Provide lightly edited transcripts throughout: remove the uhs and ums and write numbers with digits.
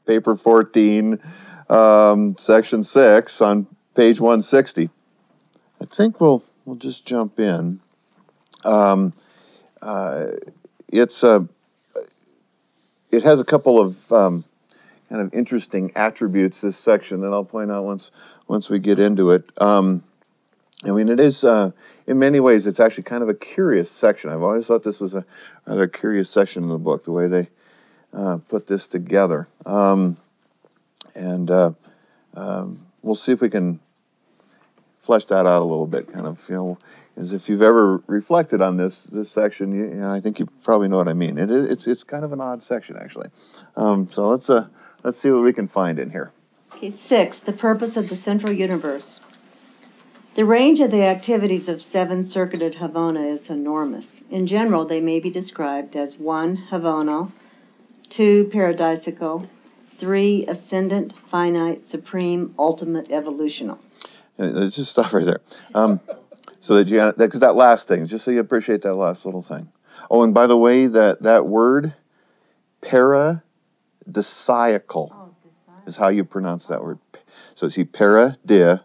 paper 14, section 6 on page 160. I think we'll just jump in. It has a couple of kind of interesting attributes, this section, that I'll point out once we get into it. I mean, it is, in many ways, it's actually kind of a curious section. I've always thought this was a rather curious section in the book, the way they put this together. We'll see if we can flesh that out a little bit, kind of, as if you've ever reflected on this section, I think you probably know what I mean. It's kind of an odd section, actually. So let's see what we can find in here. Okay, 6, the purpose of the central universe. The range of the activities of 7-circuited Havona is enormous. In general, they may be described as 1, Havonal, 2, paradisical, 3, ascendant, finite, supreme, ultimate, evolutional. Let's just stop right there. So because that last thing, just so you appreciate that last little thing. Oh, and by the way, that word, paradisiacal, is how you pronounce that word. So see, paradisiacal.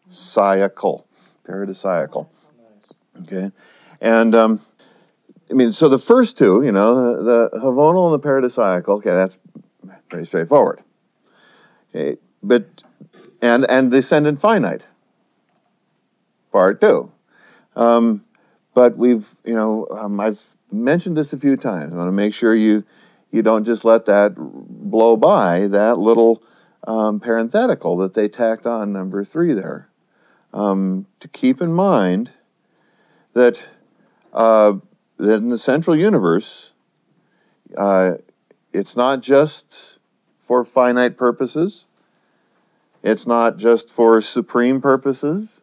Okay? And, I mean, so the first two, the Havonal and the paradisiacal, okay, that's pretty straightforward. Okay, but, and the ascendant finite, part 2. But I've mentioned this a few times. I want to make sure you don't just let that blow by, that little parenthetical that they tacked on number 3 there. To keep in mind that in the central universe, it's not just for finite purposes. It's not just for supreme purposes.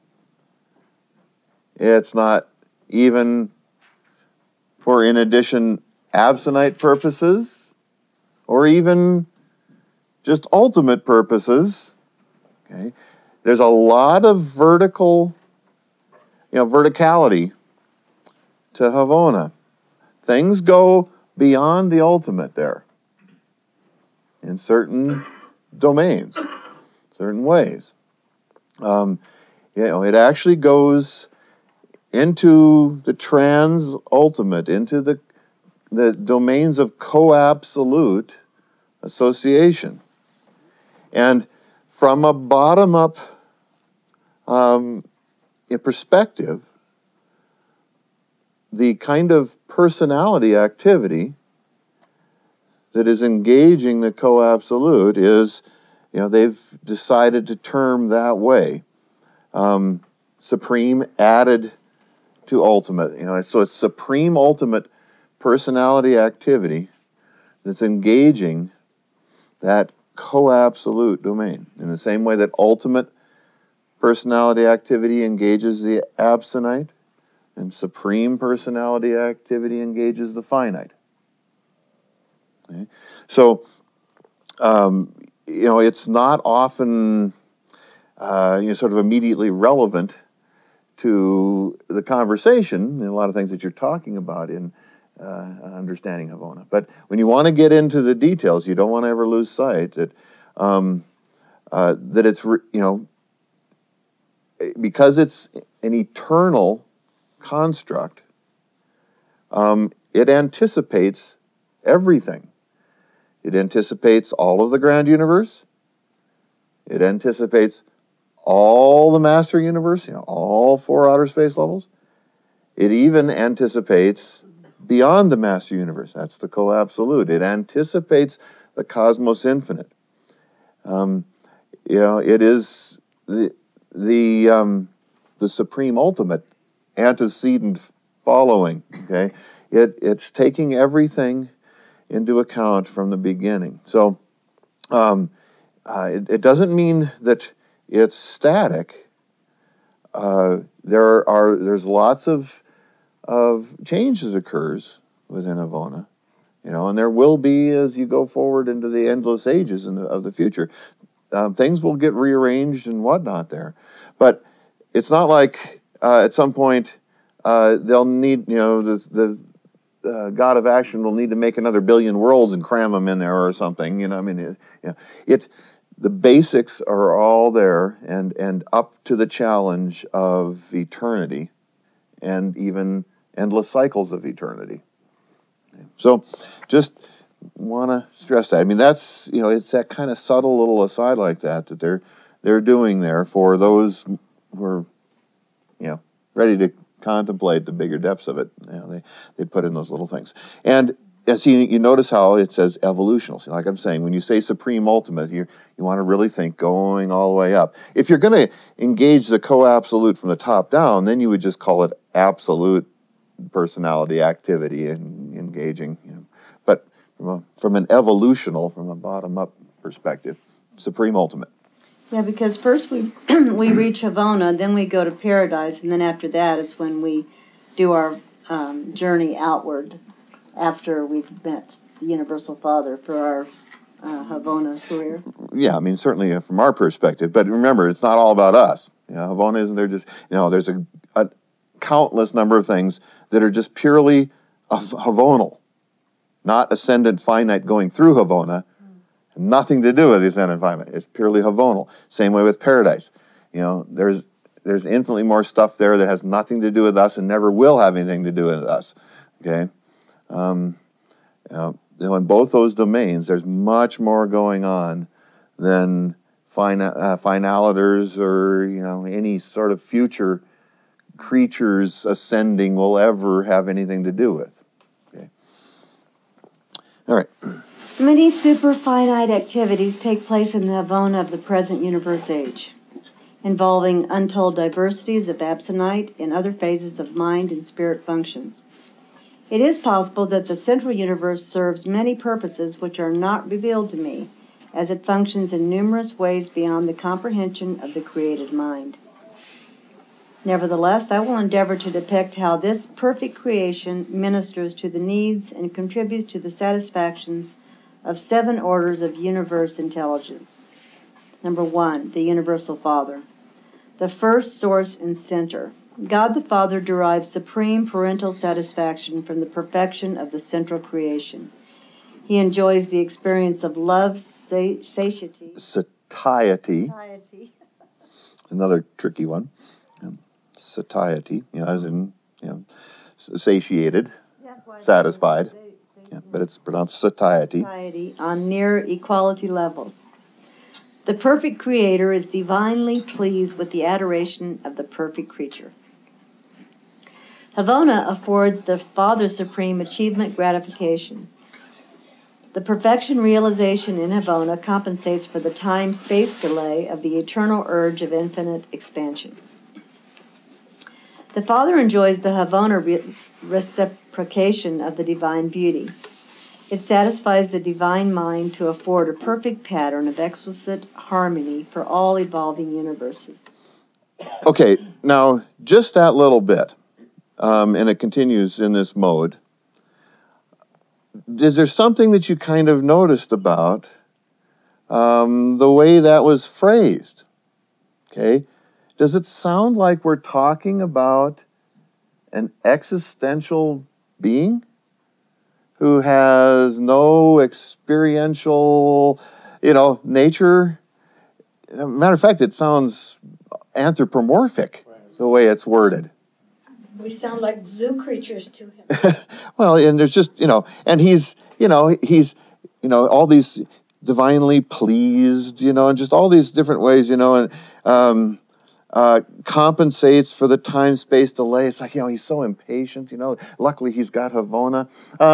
It's not even for, in addition, absonite purposes, or even just ultimate purposes. Okay, there's a lot of verticality to Havona. Things go beyond the ultimate there in certain domains, certain ways. It actually goes into the trans-ultimate, into the domains of co-absolute association. And from a bottom-up perspective, the kind of personality activity that is engaging the co-absolute is, they've decided to term that way. Supreme added to ultimate. So it's supreme ultimate personality activity that's engaging that co-absolute domain. In the same way that ultimate personality activity engages the absonite, and supreme personality activity engages the finite. Okay? So, it's not often sort of immediately relevant to the conversation and a lot of things that you're talking about in understanding Havona. But when you want to get into the details, you don't want to ever lose sight that that it's because it's an eternal construct. It anticipates everything. It anticipates all of the ground universe. It anticipates all the master universe, all 4 outer space levels. It even anticipates beyond the master universe. That's the co-absolute. It anticipates the cosmos infinite. It is the supreme ultimate, antecedent following. Okay, it's taking everything into account from the beginning. So it doesn't mean that it's static. There's lots of changes occurs within Havona, and there will be as you go forward into the endless ages of the future. Things will get rearranged and whatnot there, but it's not like at some point they'll need the God of action will need to make another billion worlds and cram them in there or something. You know, I mean, the basics are all there, and up to the challenge of eternity, and even endless cycles of eternity. So, just want to stress that. I mean, that's, it's that kind of subtle little aside like that they're doing there for those who are, ready to contemplate the bigger depths of it. They put in those little things. And see, you notice how it says evolutional. So like I'm saying, when you say supreme ultimate, you want to really think going all the way up. If you're going to engage the co-absolute from the top down, then you would just call it absolute personality activity and engaging. But from an evolutional, from a bottom-up perspective, supreme ultimate. Yeah, because first we we reach Havona, then we go to paradise, and then after that is when we do our journey outward after we've met the Universal Father for our Havona career. Yeah, I mean, certainly from our perspective, but remember, it's not all about us. Havona isn't there just, there's a countless number of things that are just purely Havonal, not ascendant finite going through Havona. Nothing to do with the ascendant finite. It's purely Havonal. Same way with paradise. There's infinitely more stuff there that has nothing to do with us and never will have anything to do with us. Okay? In both those domains, there's much more going on than finaliters or any sort of future creatures ascending will ever have anything to do with. Okay. All right. Many super-finite activities take place in the Havona of the present universe age, involving untold diversities of absonite and other phases of mind and spirit functions. It is possible that the central universe serves many purposes which are not revealed to me, as it functions in numerous ways beyond the comprehension of the created mind. Nevertheless, I will endeavor to depict how this perfect creation ministers to the needs and contributes to the satisfactions of 7 orders of universe intelligence. Number 1, the Universal Father, the first source and center. God the Father derives supreme parental satisfaction from the perfection of the central creation. He enjoys the experience of love, satiety. Satiety. Another tricky one. Satiety, as in, satiated, satisfied. But it's pronounced satiety. Satiety on near equality levels. The perfect creator is divinely pleased with the adoration of the perfect creature. Havona affords the Father Supreme achievement gratification. The perfection realization in Havona compensates for the time-space delay of the eternal urge of infinite expansion. The Father enjoys the Havona reciprocation of the divine beauty. It satisfies the divine mind to afford a perfect pattern of explicit harmony for all evolving universes. Okay, now just that little bit, and it continues in this mode. Is there something that you kind of noticed about the way that was phrased? Okay, does it sound like we're talking about an existential being who has no experiential, nature? Matter of fact, it sounds anthropomorphic, the way it's worded. We sound like zoo creatures to him. Well, and there's just, and he's all these divinely pleased, and just all these different ways, and compensates for the time-space delay. It's like, he's so impatient, Luckily, he's got Havona.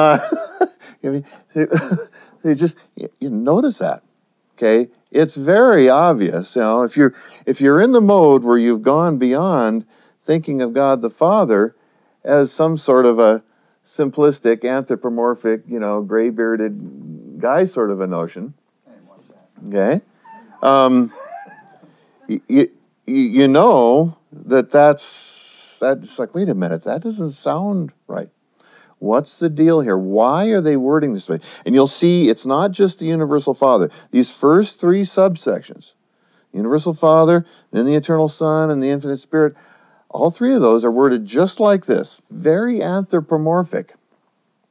You notice that, okay? It's very obvious, if you're in the mode where you've gone beyond thinking of God the Father as some sort of a simplistic, anthropomorphic, gray-bearded guy sort of a notion, okay? You know that's like, wait a minute, that doesn't sound right. What's the deal here? Why are they wording this way? And you'll see it's not just the Universal Father. These first 3 subsections, Universal Father, then the Eternal Son, and the Infinite Spirit, all 3 of those are worded just like this, very anthropomorphic.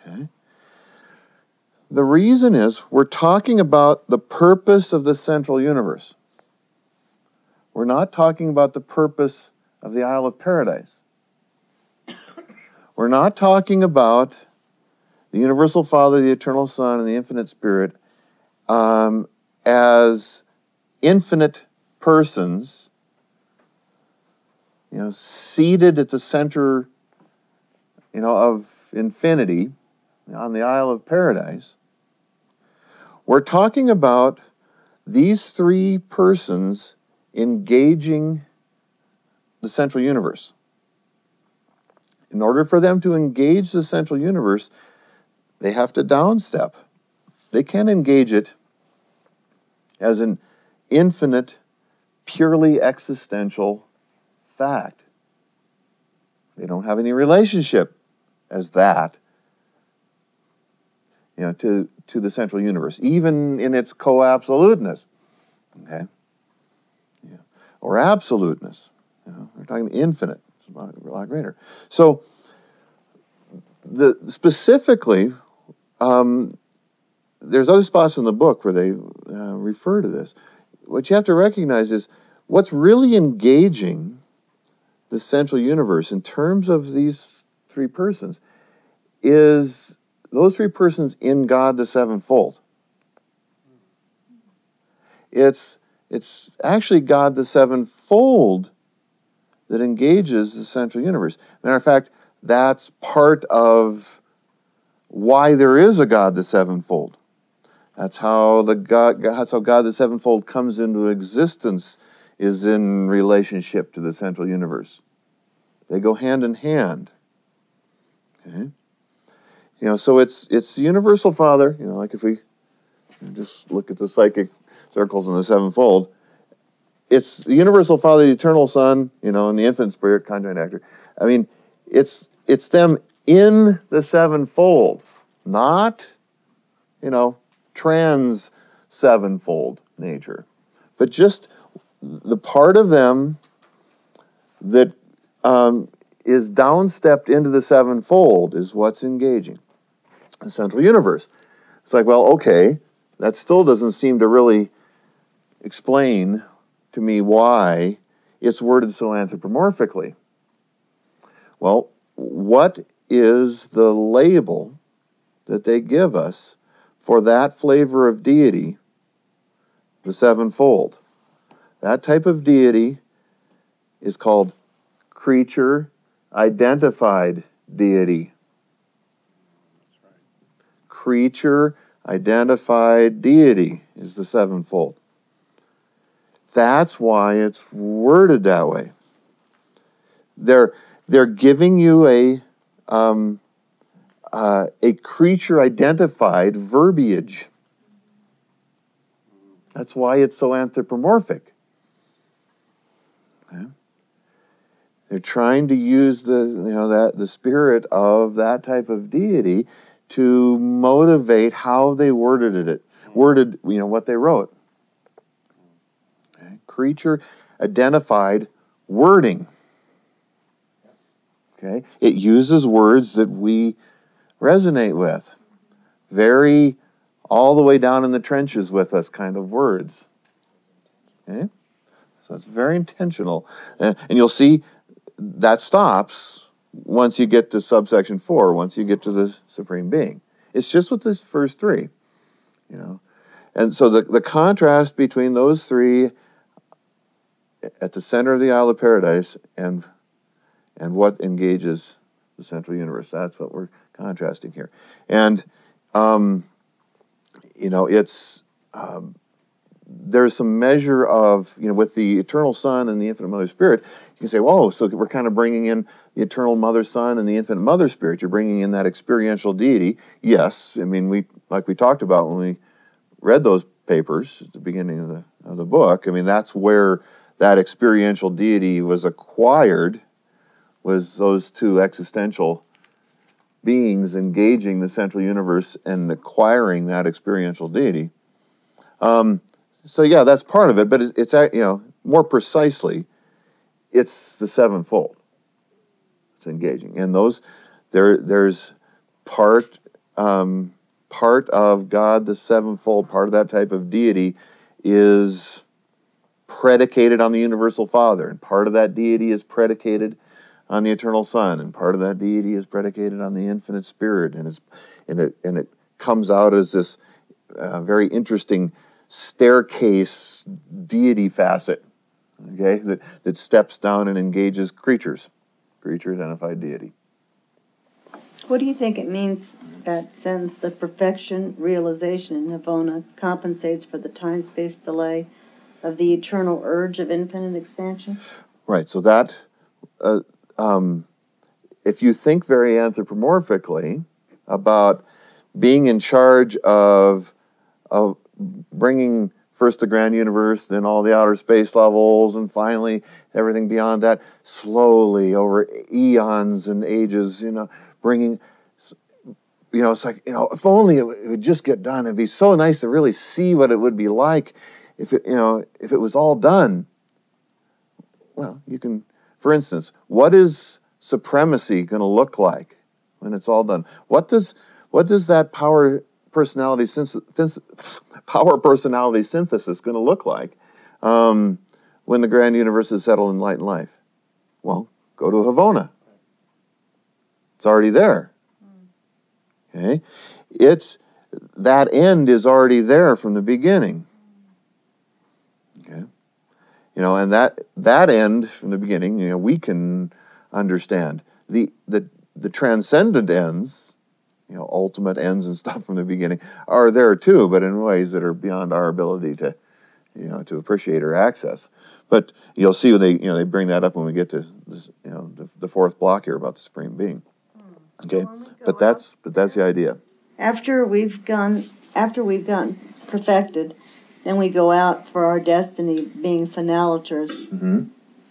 Okay. The reason is we're talking about the purpose of the central universe. We're not talking about the purpose of the Isle of Paradise. We're not talking about the Universal Father, the Eternal Son, and the Infinite Spirit as infinite persons, seated at the center, of infinity on the Isle of Paradise. We're talking about these three persons engaging the central universe. In order for them to engage the central universe, they have to downstep. They can't engage it as an infinite, purely existential fact. They don't have any relationship as that, to the central universe, even in its co-absoluteness, okay? Yeah. Or absoluteness. We're talking infinite. It's a lot greater. So, specifically, there's other spots in the book where they refer to this. What you have to recognize is what's really engaging the central universe in terms of these three persons is those three persons in God the sevenfold. It's actually God the sevenfold that engages the central universe. Matter of fact, that's part of why there is a God the sevenfold. That's how God the sevenfold comes into existence, is in relationship to the central universe. They go hand in hand. Okay? So it's the Universal Father, like if we just look at the psychic circles in the sevenfold, it's the Universal Father, the Eternal Son, and the Infinite Spirit, conjoint actor. I mean, it's them in the sevenfold, not, trans sevenfold nature, but just the part of them that is downstepped into the sevenfold is what's engaging the central universe. It's like, well, okay, that still doesn't seem to really explain to me why it's worded so anthropomorphically. Well, what is the label that they give us for that flavor of deity, the sevenfold? That type of deity is called creature-identified deity. Creature-identified deity is the sevenfold. That's why it's worded that way. They're giving you a creature-identified verbiage. That's why it's so anthropomorphic. Okay? They're trying to use the spirit of that type of deity to motivate how they worded what they wrote. Okay? Creature-identified wording. Okay? It uses words that we resonate with. Very all the way down in the trenches with us kind of words. Okay? So it's very intentional. And you'll see that stops once you get to subsection 4, once you get to the Supreme Being. It's just with this first three, And so the contrast between those three at the center of the Isle of Paradise and what engages the central universe, that's what we're contrasting here. And, it's... there's some measure of, with the Eternal Son and the Infinite Mother Spirit, you can say, whoa, so we're kind of bringing in the Eternal Mother Son and the Infinite Mother Spirit. You're bringing in that experiential deity. Yes, I mean, we talked about when we read those papers at the beginning of the book, I mean, that's where that experiential deity was acquired, was those two existential beings engaging the central universe and acquiring that experiential deity. So yeah, that's part of it, but it's more precisely, it's the sevenfold. It's engaging, and there's part part of God, the sevenfold, part of that type of deity is predicated on the universal Father, and part of that deity is predicated on the eternal Son, and part of that deity is predicated on the infinite Spirit, and it comes out as this very interesting staircase deity facet, okay, that steps down and engages creatures, creature-identified deity. What do you think it means, that sentence, the perfection realization in Havona compensates for the time-space delay of the eternal urge of infinite expansion? Right, so that, if you think very anthropomorphically about being in charge of bringing first the grand universe, then all the outer space levels, and finally everything beyond that, slowly over eons and ages, bringing, it's like, if only it would just get done. It'd be so nice to really see what it would be like if it was all done. Well, you can, for instance, what is supremacy going to look like when it's all done? What does that power personality synthesis going to look like when the grand universe is settled in light and life? Well, go to Havona. It's already there. Okay, that end is already there from the beginning. Okay, and that end from the beginning, we can understand the transcendent ends. Ultimate ends and stuff from the beginning are there too, but in ways that are beyond our ability to appreciate or access. But you'll see when they bring that up when we get to this, the fourth block here about the Supreme Being. Okay, but that's the idea. After we've gotten perfected, then we go out for our destiny, being finaliters. Mm-hmm.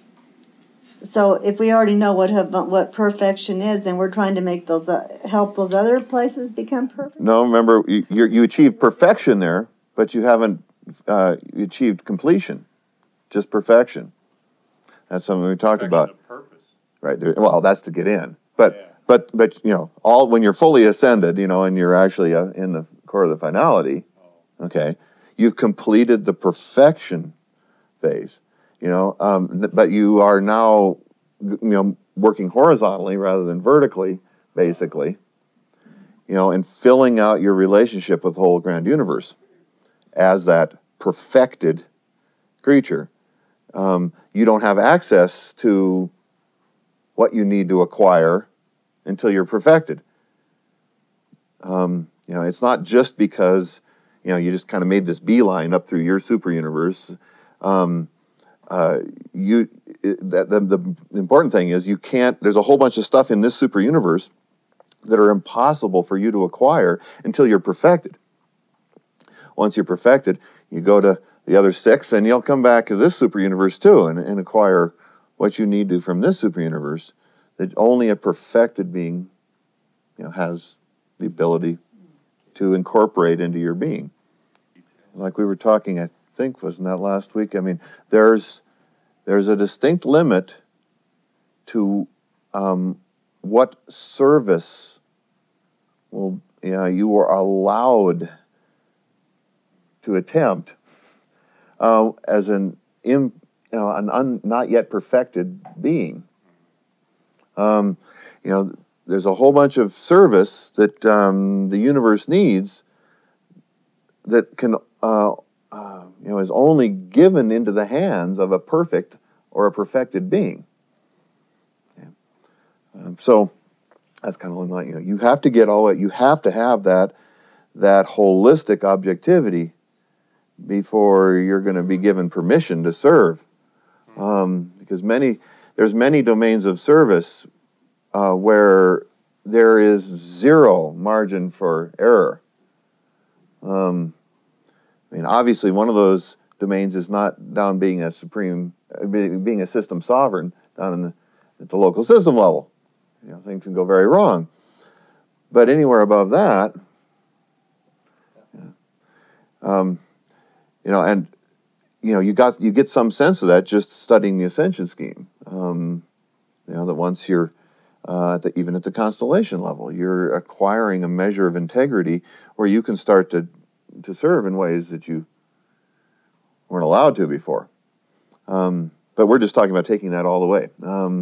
So if we already know what perfection is, then we're trying to make those help those other places become perfect. No, remember you achieved perfection there, but you haven't achieved completion, just perfection. That's something we talked about. Of purpose. Right. Well, that's to get in, but all when you're fully ascended, and you're actually in the core of the finality. Okay, you've completed the perfection phase. But you are now, working horizontally rather than vertically, basically, and filling out your relationship with the whole grand universe as that perfected creature. You don't have access to what you need to acquire until you're perfected. It's not just because, you just kind of made this beeline up through your super universe. The important thing is you can't. There's a whole bunch of stuff in this super universe that are impossible for you to acquire until you're perfected. Once you're perfected, you go to the other six, and you'll come back to this super universe too, and acquire what you need to from this super universe. That only a perfected being, has the ability to incorporate into your being. Like we were talking, I think, wasn't that last week? I mean, there's a distinct limit to what service you are allowed to attempt as an not yet perfected being. There's a whole bunch of service that the universe needs that can is only given into the hands of a perfect or a perfected being. So that's kind of like, you have to get you have to have that holistic objectivity before you're going to be given permission to serve. Because there's many domains of service where there is zero margin for error. Obviously, one of those domains is not down being a system sovereign down at the local system level. Things can go very wrong. But anywhere above that, you get some sense of that just studying the ascension scheme. That once you're even at the constellation level. You're acquiring a measure of integrity where you can start to serve in ways that you weren't allowed to before. But we're just talking about taking that all the way.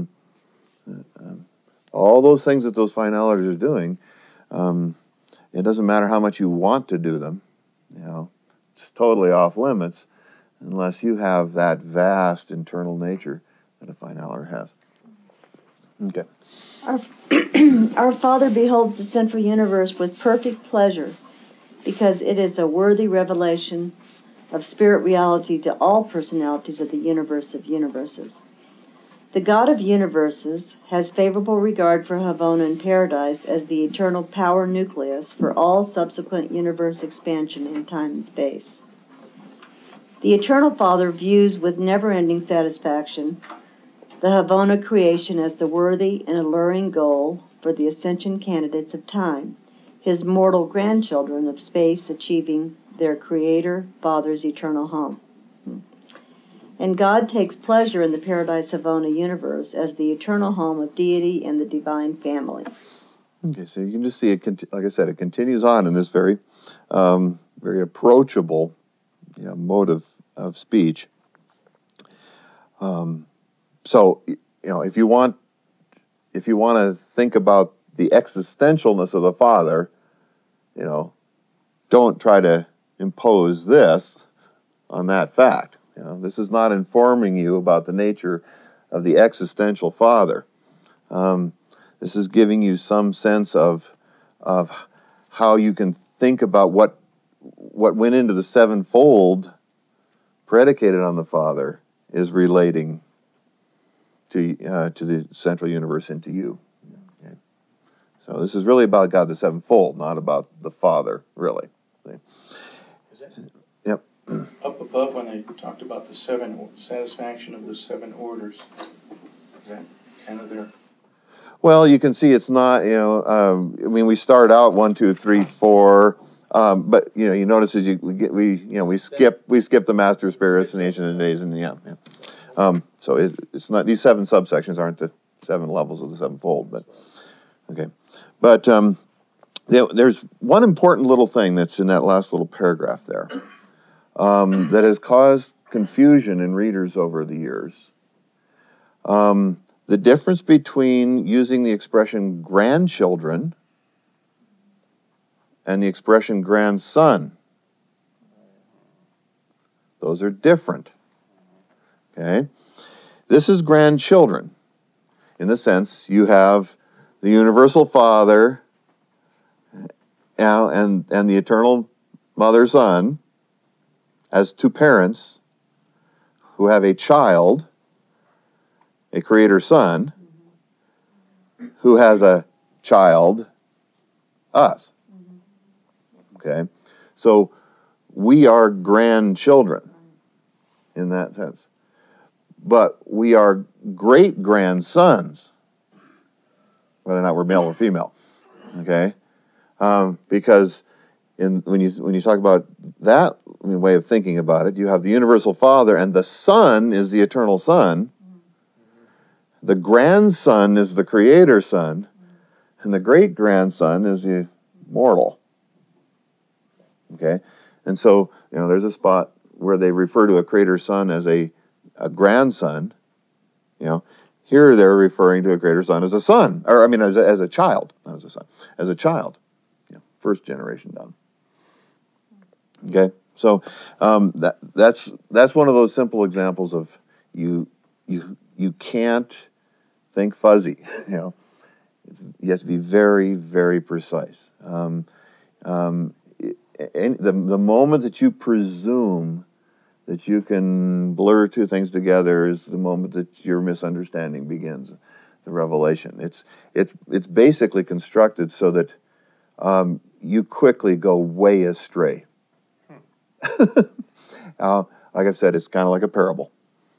All those things that those fine energies are doing, it doesn't matter how much you want to do them. It's totally off limits unless you have that vast internal nature that a fine energy has. Okay. Our Father beholds the central universe with perfect pleasure because it is a worthy revelation of spirit reality to all personalities of the universe of universes. The God of universes has favorable regard for Havona and Paradise as the eternal power nucleus for all subsequent universe expansion in time and space. The Eternal Father views with never-ending satisfaction the Havona creation as the worthy and alluring goal for the ascension candidates of time, his mortal grandchildren of space achieving their Creator Father's eternal home. And God takes pleasure in the Paradise Havona universe as the eternal home of deity and the divine family. Okay, so you can just see it. Like I said, it continues on in this very, very approachable, mode of speech. So if you want to think about the existentialness of the Father, don't try to impose this on that fact. This is not informing you about the nature of the existential Father. This is giving you some sense of how you can think about what went into the sevenfold predicated on the Father is relating to the central universe and to you. Okay? So this is really about God the sevenfold, not about the Father, really. Yep. Up above when they talked about the satisfaction of the seven orders, is that kind of there? Well, you can see it's not, we start out 1, 2, 3, 4, but you notice as we skip the master spirits and ancient of days, and so it's not, these 7 subsections aren't the 7 levels of the sevenfold, but okay. But there's one important little thing that's in that last little paragraph there that has caused confusion in readers over the years. The difference between using the expression grandchildren and the expression grandson. Those are different. Okay? This is grandchildren. In the sense, you have the universal Father and the eternal Mother Son as 2 parents who have a child, a Creator Son, who has a child, us. Okay? So we are grandchildren in that sense. But we are great-grandsons, whether or not we're male or female. Okay? Because when you talk about that way of thinking about it, you have the universal Father, and the Son is the eternal Son. The grandson is the Creator Son, and the great-grandson is the mortal. Okay? And so, there's a spot where they refer to a Creator Son as a grandson. Here they're referring to a Creator Son as a son, or as a child, not as a son, as a child. First generation down. Okay? So that's one of those simple examples of you can't think fuzzy. You have to be very, very precise. The moment that you presume that you can blur 2 things together is the moment that your misunderstanding begins, the revelation. It's basically constructed so that you quickly go way astray. Like I've said, it's kind of like a parable.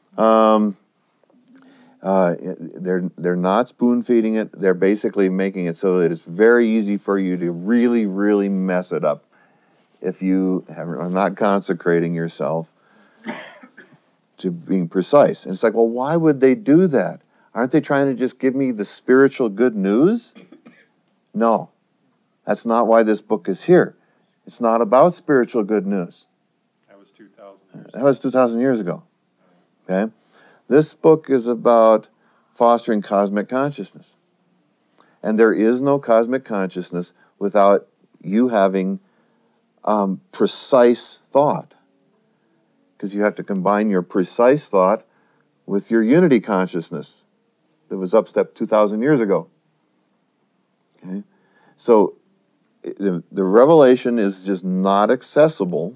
They're not spoon feeding it. They're basically making it so that it's very easy for you to really, really mess it up if you are not consecrating yourself to being precise. And it's like, well, why would they do that? Aren't they trying to just give me the spiritual good news? No, that's not why this book is here. It's not about spiritual good news. That was 2,000 years That was 2,000 years ago. Okay? This book is about fostering cosmic consciousness. And there is no cosmic consciousness without you having precise thought. Because you have to combine your precise thought with your unity consciousness that was upstepped 2,000 years ago. Okay? So the revelation is just not accessible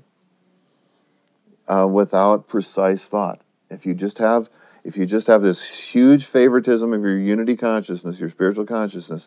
without precise thought. If you just have this huge favoritism of your unity consciousness, your spiritual consciousness,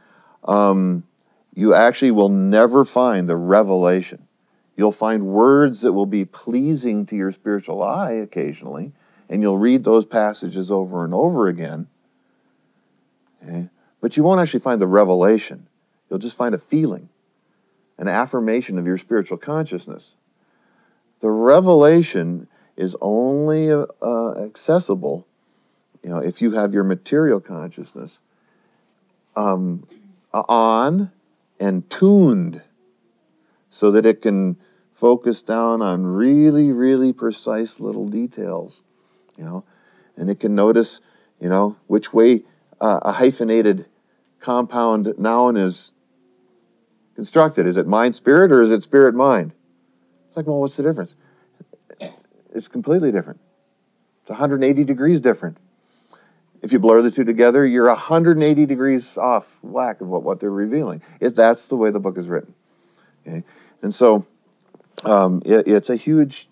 you actually will never find the revelation. You'll find words that will be pleasing to your spiritual eye occasionally, and you'll read those passages over and over again. Okay? But you won't actually find the revelation. You'll just find a feeling, an affirmation of your spiritual consciousness. The revelation is only accessible, if you have your material consciousness on and tuned so that it can focus down on really, really precise little details, and it can notice, which way a hyphenated compound noun is constructed. Is it mind-spirit or is it spirit-mind? It's like, well, what's the difference? It's completely different. It's 180 degrees different. If you blur the two together, you're 180 degrees off whack of what they're revealing. That's the way the book is written. Okay? And so it's a huge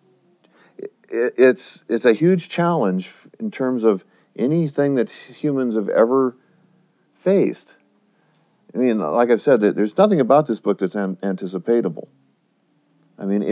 challenge in terms of anything that humans have ever faced. I mean, like I've said, there's nothing about this book that's anticipatable. I mean,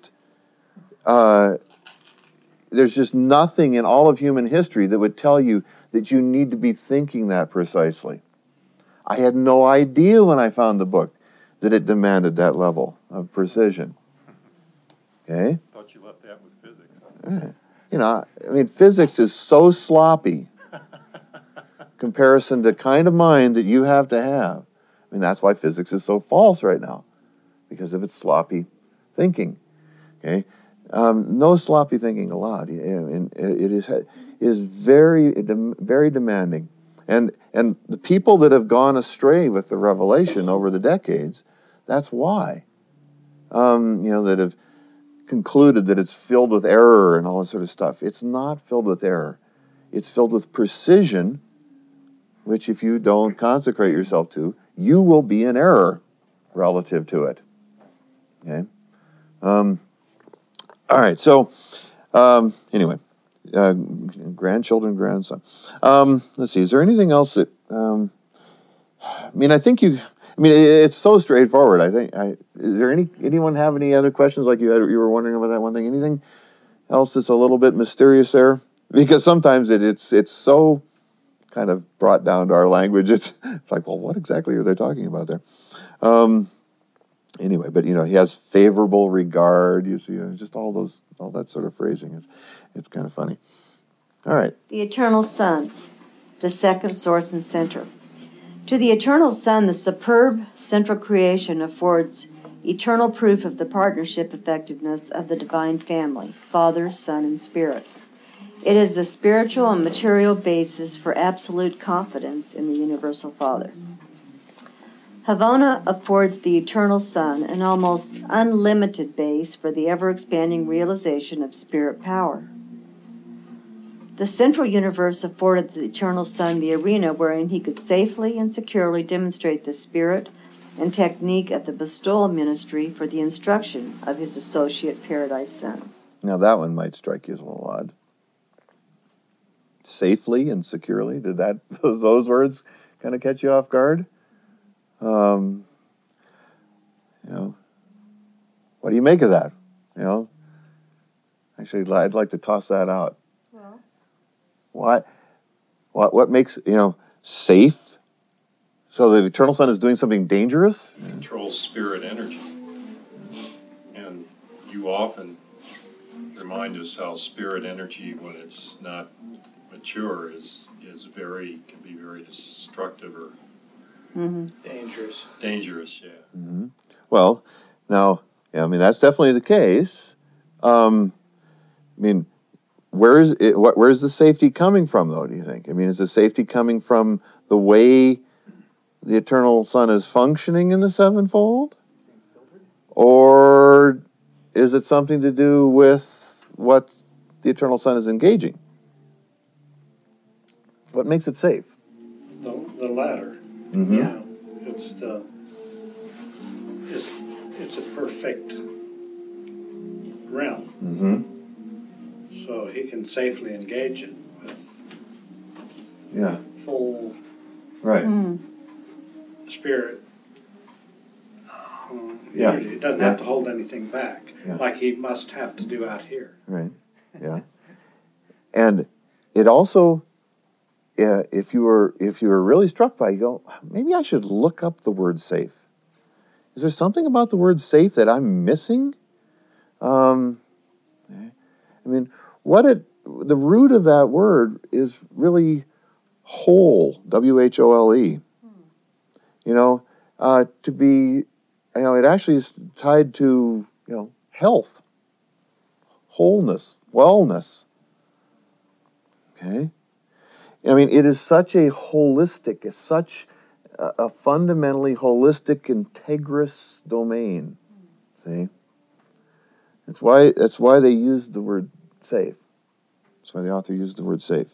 there's just nothing in all of human history that would tell you that you need to be thinking that precisely. I had no idea when I found the book that it demanded that level of precision. Okay? Thought you left that with physics. Physics is so sloppy comparison to kind of mind that you have to have. I mean, that's why physics is so false right now, because of its sloppy thinking. Okay? No sloppy thinking allowed. It is very, very demanding. And the people that have gone astray with the revelation over the decades, that's why. That have concluded that it's filled with error and all that sort of stuff. It's not filled with error. It's filled with precision, which if you don't consecrate yourself to, you will be in error relative to it. Okay? All right, so anyway, grandchildren, grandson. Let's see, is there anything else that, it's so straightforward. Is there anyone have any other questions like you were wondering about that one thing? Anything else that's a little bit mysterious there? Because sometimes it's so kind of brought down to our language. It's like, well, what exactly are they talking about there? Anyway, but he has favorable regard. You see, just all that sort of phrasing. It's kind of funny. All right. The eternal Son, the second source and center. To the eternal Son, the superb central creation affords eternal proof of the partnership effectiveness of the divine family, Father, Son, and Spirit. It is the spiritual and material basis for absolute confidence in the universal Father. Havona affords the eternal Son an almost unlimited base for the ever-expanding realization of spirit power. The central universe afforded the eternal Son the arena wherein he could safely and securely demonstrate the spirit and technique of the bestowal ministry for the instruction of his associate paradise sons. Now that one might strike you as a little odd. Safely and securely, did those words kind of catch you off guard? What do you make of that? Actually, I'd like to toss that out. Well, what makes safe? So the eternal Son is doing something dangerous? It controls spirit energy, and you often remind us how spirit energy, when it's not mature is very, can be very destructive or Dangerous. dangerous, yeah. Well, now, yeah, I mean, that's definitely the case. I mean, where's the safety coming from, though, do you think? I mean, is the safety coming from the way the Eternal Son is functioning in the sevenfold? Or is it something to do with what the Eternal Son is engaging? What makes it safe? The latter. Yeah. It's it's a perfect realm. So he can safely engage it with Yeah. full Right. spirit. Yeah. Energy. It doesn't have to hold anything back, Yeah. like he must have to do out here. Right. Yeah. And it also, yeah, if you were really struck by it, you go, maybe I should look up the word safe. Is there something about the word safe that I'm missing? I mean, the root of that word is really whole, WHOLE. You know, to be, it actually is tied to, health, wholeness, wellness. Okay? I mean, it is such a holistic, it's such a fundamentally holistic, integrous domain. See? That's why they used the word safe. That's why the author used the word safe.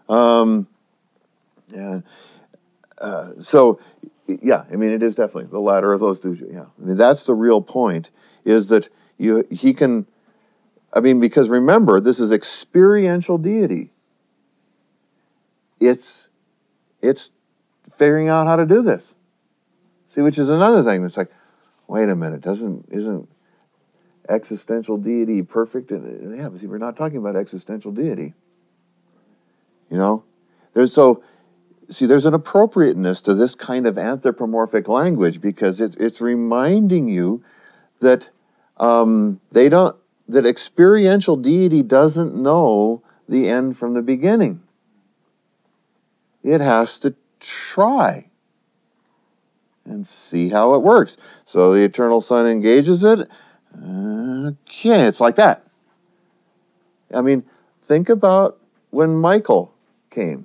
So, yeah, I mean, it is definitely the latter of those two. Yeah, I mean, that's the real point, is that he can, I mean, because remember, this is experiential deity. It's figuring out how to do this. See, which is another thing that's like, wait a minute, isn't existential deity perfect? Yeah, but see, we're not talking about existential deity. There's an appropriateness to this kind of anthropomorphic language, because it's reminding you that that experiential deity doesn't know the end from the beginning. It has to try and see how it works. So the Eternal Son engages it. Okay, it's like that. I mean, think about when Michael came.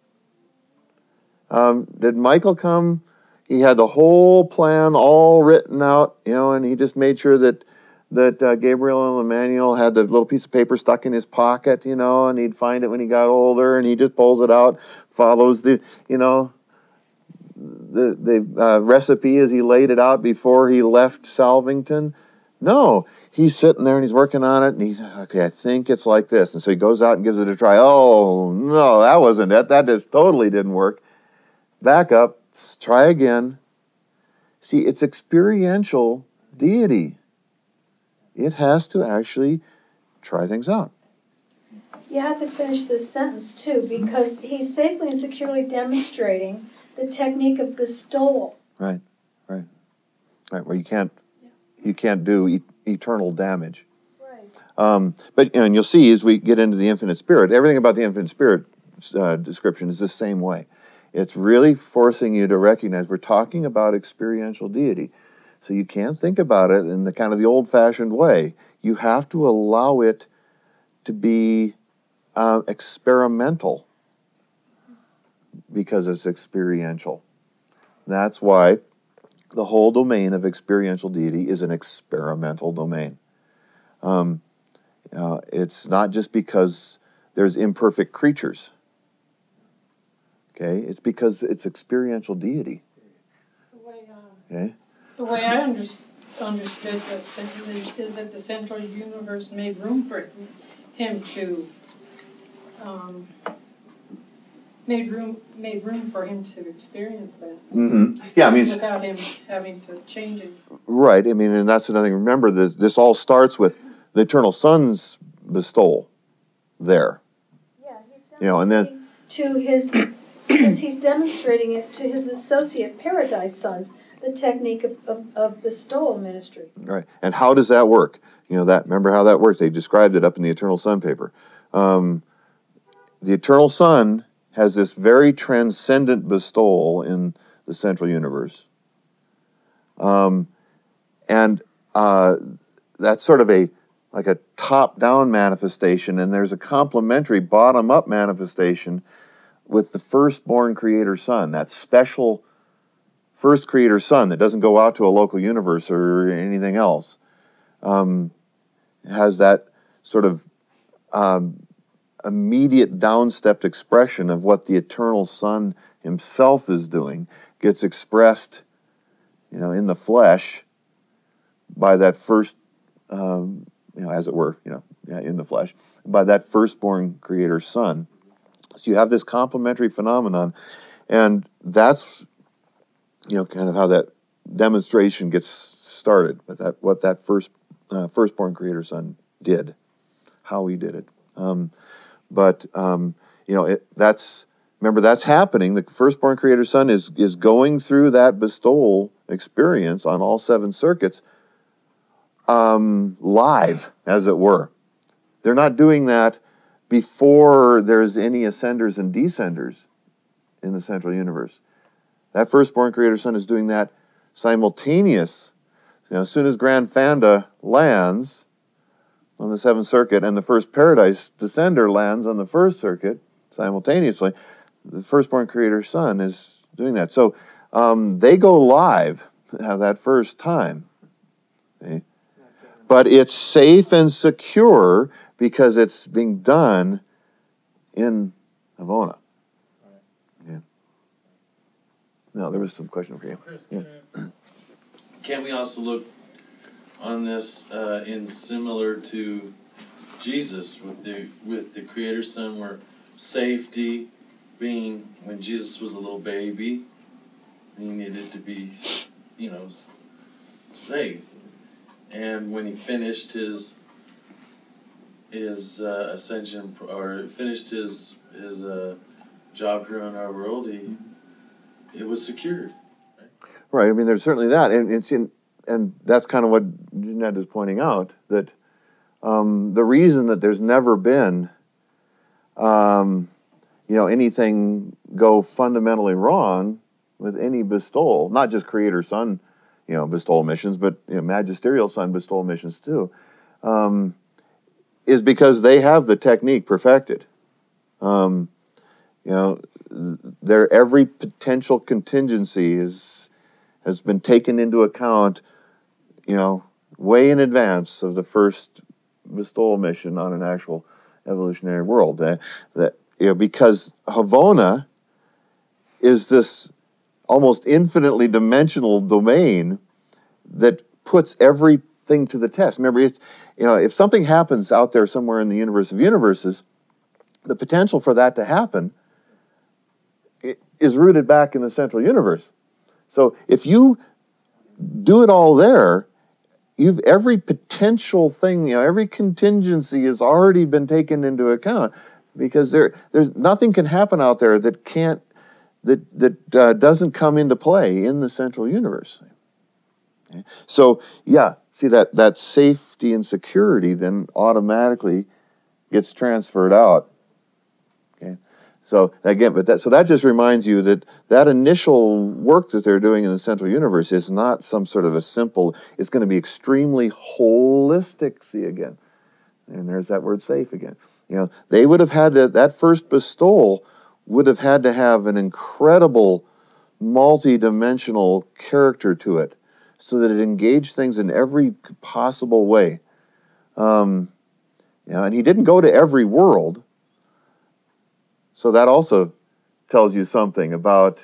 Did Michael come? He had the whole plan all written out, and he just made sure that Gabriel and Emmanuel had the little piece of paper stuck in his pocket, and he'd find it when he got older, and he just pulls it out, follows the recipe as he laid it out before he left Salvington. No, he's sitting there and he's working on it, and he's, okay, I think it's like this. And so he goes out and gives it a try. Oh, no, that wasn't it. That just totally didn't work. Back up, try again. See, it's experiential deity. It has to actually try things out. You have to finish this sentence too, because he's safely and securely demonstrating the technique of bestowal. Right. Where you can't do eternal damage. Right. But and you'll see as we get into the infinite spirit, everything about the infinite spirit description is the same way. It's really forcing you to recognize we're talking about experiential deity. So you can't think about it in the kind of the old-fashioned way. You have to allow it to be experimental, because it's experiential. That's why the whole domain of experiential deity is an experimental domain. It's not just because there's imperfect creatures. Okay, it's because it's experiential deity. Okay. The way I understood that simply is that the central universe made room for him to made room for him to experience that. Mm-hmm. Yeah, I mean, without him having to change it. Right. I mean, and that's another thing. Remember, this all starts with the Eternal Son's bestowal there. Yeah, And then to his, as he's demonstrating it to his associate Paradise Sons, the technique of bestowal ministry. right. And how does that work? Remember how that works? They described it up in the Eternal Son paper. the eternal Son has this very transcendent bestowal in the central universe. And that's sort of like a top-down manifestation, and there's a complementary bottom-up manifestation with the firstborn Creator Son, that special first Creator Son that doesn't go out to a local universe or anything else. Has that sort of immediate downstepped expression of what the eternal Son himself is doing, gets expressed, in the flesh by that first, as it were, in the flesh, by that firstborn Creator Son. So you have this complementary phenomenon, and that's, kind of how that demonstration gets started with what that firstborn Creator Son did, how he did it. Remember, that's happening. The firstborn Creator Son is going through that bestowal experience on all 7 circuits, live, as it were. They're not doing that before there's any ascenders and descenders in the central universe. That firstborn Creator Son is doing that simultaneous. As soon as Grand Fanda lands on the 7th circuit and the first Paradise Descender lands on the 1st circuit simultaneously, the firstborn Creator Son is doing that. So they go live that first time. Okay? But it's safe and secure because it's being done in Havona. Yeah. No, there was some question over here. Yeah. Can we also look on this in similar to Jesus with the Creator Son, where safety being when Jesus was a little baby, he needed to be, safe, and when he finished his ascension or finished his job here on our world, it was secured. Right. I mean, there's certainly that, and that's kind of what Jeanette is pointing out, that the reason that there's never been, anything go fundamentally wrong with any bestowal, not just Creator Son, bestowal missions, but magisterial Son bestowal missions too, is because they have the technique perfected. Every potential contingency has been taken into account, way in advance of the first bestowal mission on an actual evolutionary world. Because Havona is this almost infinitely dimensional domain that puts everything to the test. Remember, it's if something happens out there somewhere in the universe of universes, the potential for that to happen is rooted back in the central universe. So if you do it all there, every potential thing, every contingency has already been taken into account, because there's nothing can happen out there that doesn't come into play in the central universe. Okay? So see that safety and security then automatically gets transferred out. Okay. So again, that just reminds you that initial work that they're doing in the central universe is not some sort of a simple. It's going to be extremely holistic. See again, and there's that word safe again. They would have had that first bestowal would have had to have an incredible multi-dimensional character to it, so that it engaged things in every possible way. And he didn't go to every world. So that also tells you something about,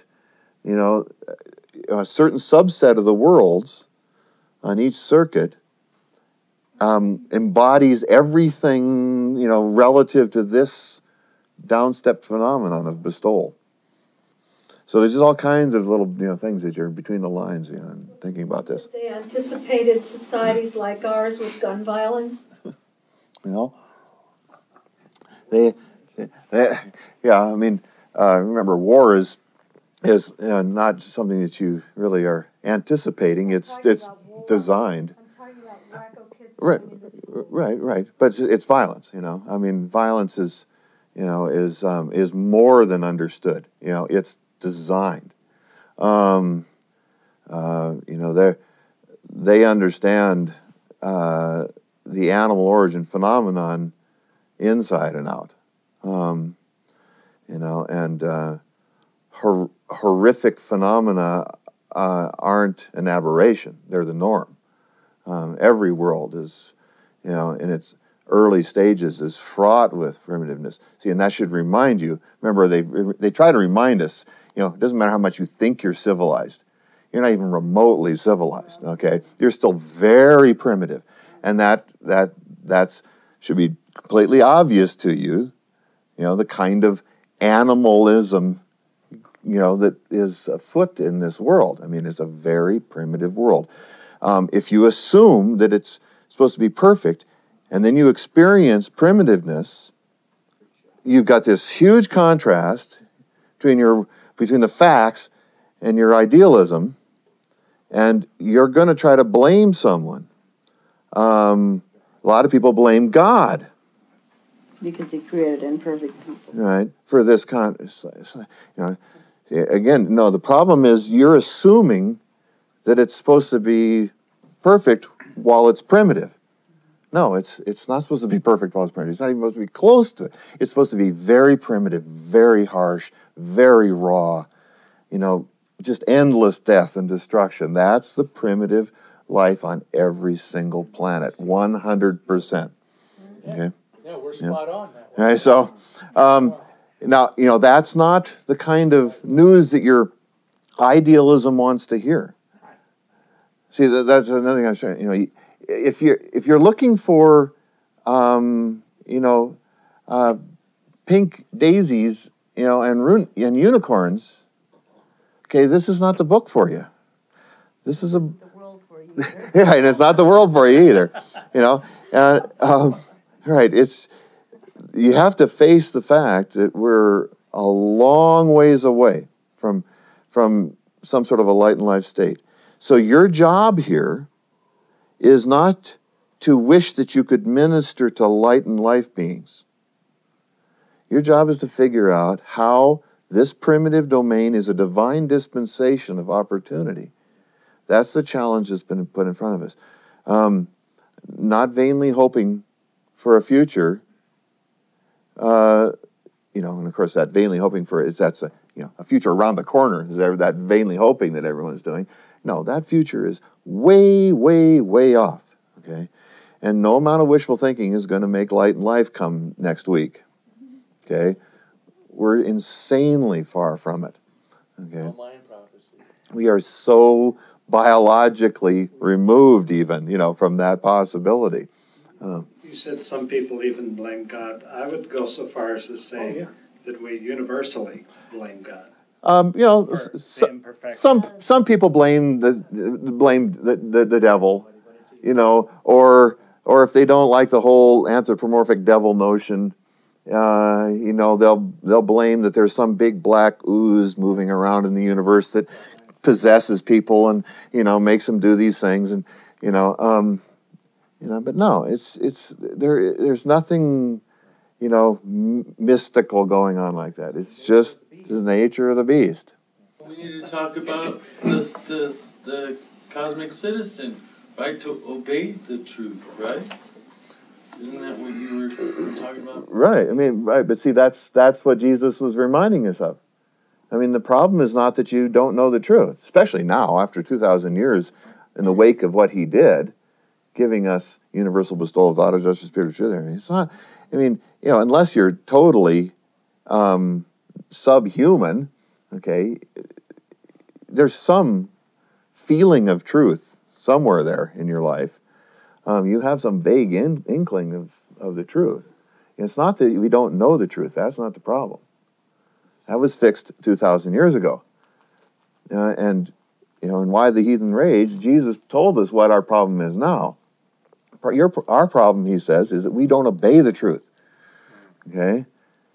a certain subset of the worlds on each circuit embodies everything, relative to this downstep phenomenon of bestowal. So there's just all kinds of little, things that you're between the lines, and thinking about this. They anticipated societies like ours with gun violence. Remember, war is not something that you really are anticipating. It's designed. I'm talking about wacko kids. Right. But it's violence. Violence is is more than understood. It's designed. They understand the animal origin phenomenon inside and out. And horrific phenomena aren't an aberration; they're the norm. Every world is, in its early stages, is fraught with primitiveness. See, and that should remind you. Remember, they try to remind us. It doesn't matter how much you think you're civilized. You're not even remotely civilized. Okay, you're still very primitive, and that's should be completely obvious to you. The kind of animalism that is afoot in this world. I mean, it's a very primitive world. If you assume that it's supposed to be perfect, and then you experience primitiveness, you've got this huge contrast between the facts and your idealism, and you're going to try to blame someone. A lot of people blame God. Because he created imperfect people. Right, for this again, no, the problem is you're assuming that it's supposed to be perfect while it's primitive. No, it's not supposed to be perfect while it's primitive. It's not even supposed to be close to it. It's supposed to be very primitive, very harsh, very raw, just endless death and destruction. That's the primitive life on every single planet, 100%. Okay? Yeah, we're spot on that one. All right, so now, that's not the kind of news that your idealism wants to hear. See, that's another thing I'm saying. If you're looking for, pink daisies, and unicorns, okay, this is not the book for you. This is The world for you. yeah, and it's not the world for you either. Right? You have to face the fact that we're a long ways away from some sort of a light and life state. So your job here is not to wish that you could minister to light and life beings. Your job is to figure out how this primitive domain is a divine dispensation of opportunity. That's the challenge that's been put in front of us. Not vainly hoping for a future, and of course that vainly hoping for that's a future around the corner. Is there that vainly hoping that everyone is doing? No, that future is way, way, way off. Okay, and no amount of wishful thinking is going to make light and life come next week. Okay, we're insanely far from it. Okay, No mind prophecy. we are so biologically removed, even from that possibility. You said some people even blame God. I would go so far as to say that we universally blame God. Or the imperfection. Some people blame the devil, or if they don't like the whole anthropomorphic devil notion, they'll blame that there's some big black ooze moving around in the universe that possesses people and makes them do these things, and but no, there's nothing mystical going on like that. It's just the nature of the beast. We need to talk about the cosmic citizen, right? To obey the truth, right? Isn't that what you were talking about? Right. Right. But see, that's what Jesus was reminding us of. The problem is not that you don't know the truth, especially now after 2,000 years in the wake of what he did, giving us universal bestowal of thought, of justice, spirit of truth. It's not. Unless you're totally subhuman, okay, there's some feeling of truth somewhere there in your life. You have some vague inkling of the truth. It's not that we don't know the truth. That's not the problem. That was fixed 2,000 years ago. And Why the Heathen Rage, Jesus told us what our problem is now. Our problem, he says, is that we don't obey the truth. Okay?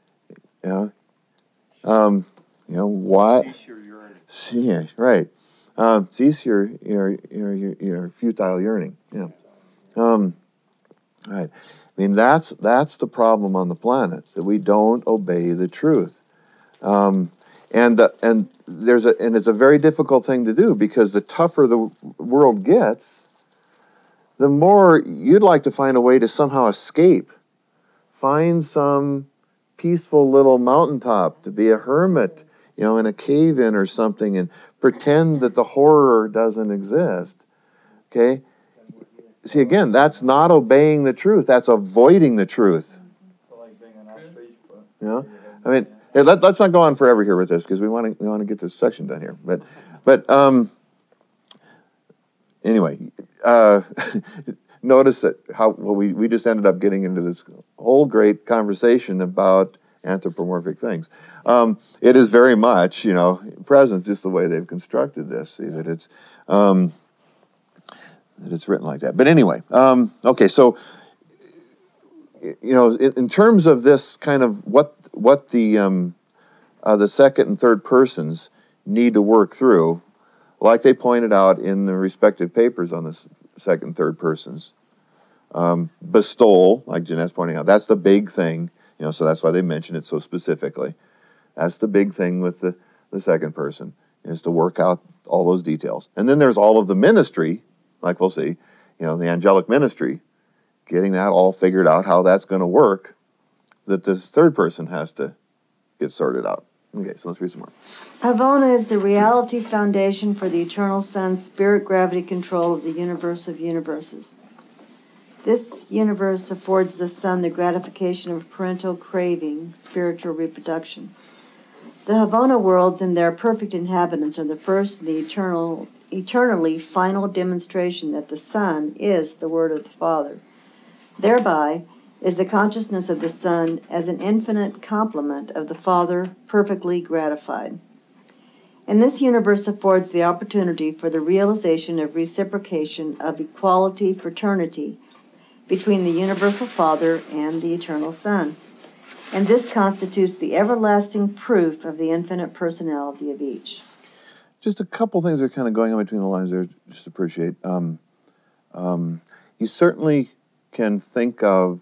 Why? Cease your yearning. Yeah, right. Cease your futile yearning. Yeah. Right. I mean, that's the problem on the planet, that we don't obey the truth. And it's a very difficult thing to do, because the tougher the world gets, the more you'd like to find a way to somehow escape. Find some peaceful little mountaintop to be a hermit, in a cave-in or something, and pretend that the horror doesn't exist. Okay? See, again, that's not obeying the truth. That's avoiding the truth. I mean, hey, let's not go on forever here with this, because we want to get this section done here. But anyway, notice that we just ended up getting into this whole great conversation about anthropomorphic things. It is very much, present, just the way they've constructed this. See that it's written like that. But anyway, okay, so in terms of this kind of what the second and third persons need to work through, like they pointed out in the respective papers on the second and third persons. Bestowal, like Jeanette's pointing out, that's the big thing, so that's why they mention it so specifically. That's the big thing with the second person, is to work out all those details. And then there's all of the ministry, like we'll see, the angelic ministry, getting that all figured out, how that's going to work, that this third person has to get sorted out. Okay, so let's read some more. Havona is the reality foundation for the eternal Son's spirit gravity control of the universe of universes. This universe affords the Son the gratification of parental craving, spiritual reproduction. The Havona worlds and their perfect inhabitants are the first and the eternally final demonstration that the Son is the Word of the Father. Thereby is the consciousness of the Son as an infinite complement of the Father perfectly gratified. And this universe affords the opportunity for the realization of reciprocation of equality fraternity between the universal Father and the eternal Son. And this constitutes the everlasting proof of the infinite personality of each. Just a couple things that are kind of going on between the lines there, just to appreciate. You certainly can think of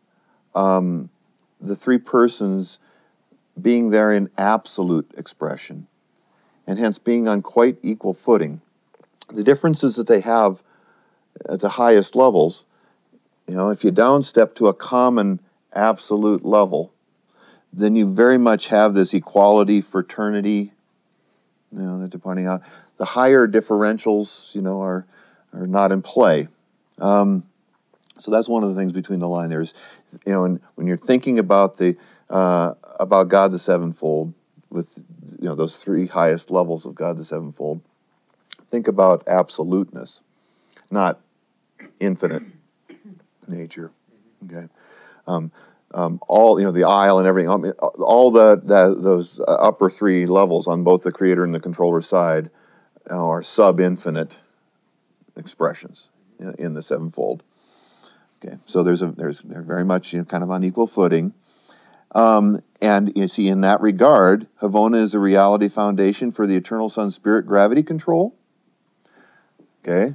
the three persons being there in absolute expression, and hence being on quite equal footing. The differences that they have at the highest levels, if you downstep to a common absolute level, then you very much have this equality, fraternity, that they're pointing out. The higher differentials, are not in play. So that's one of the things between the line there is, when you're thinking about about God the sevenfold, with those three highest levels of God the sevenfold, think about absoluteness, not infinite nature. Okay, all the aisle and everything, all those upper three levels on both the creator and the controller side are sub-infinite expressions in the sevenfold. Okay, so they're very much kind of on equal footing, and you see, in that regard, Havona is a reality foundation for the eternal Son's spirit gravity control. Okay,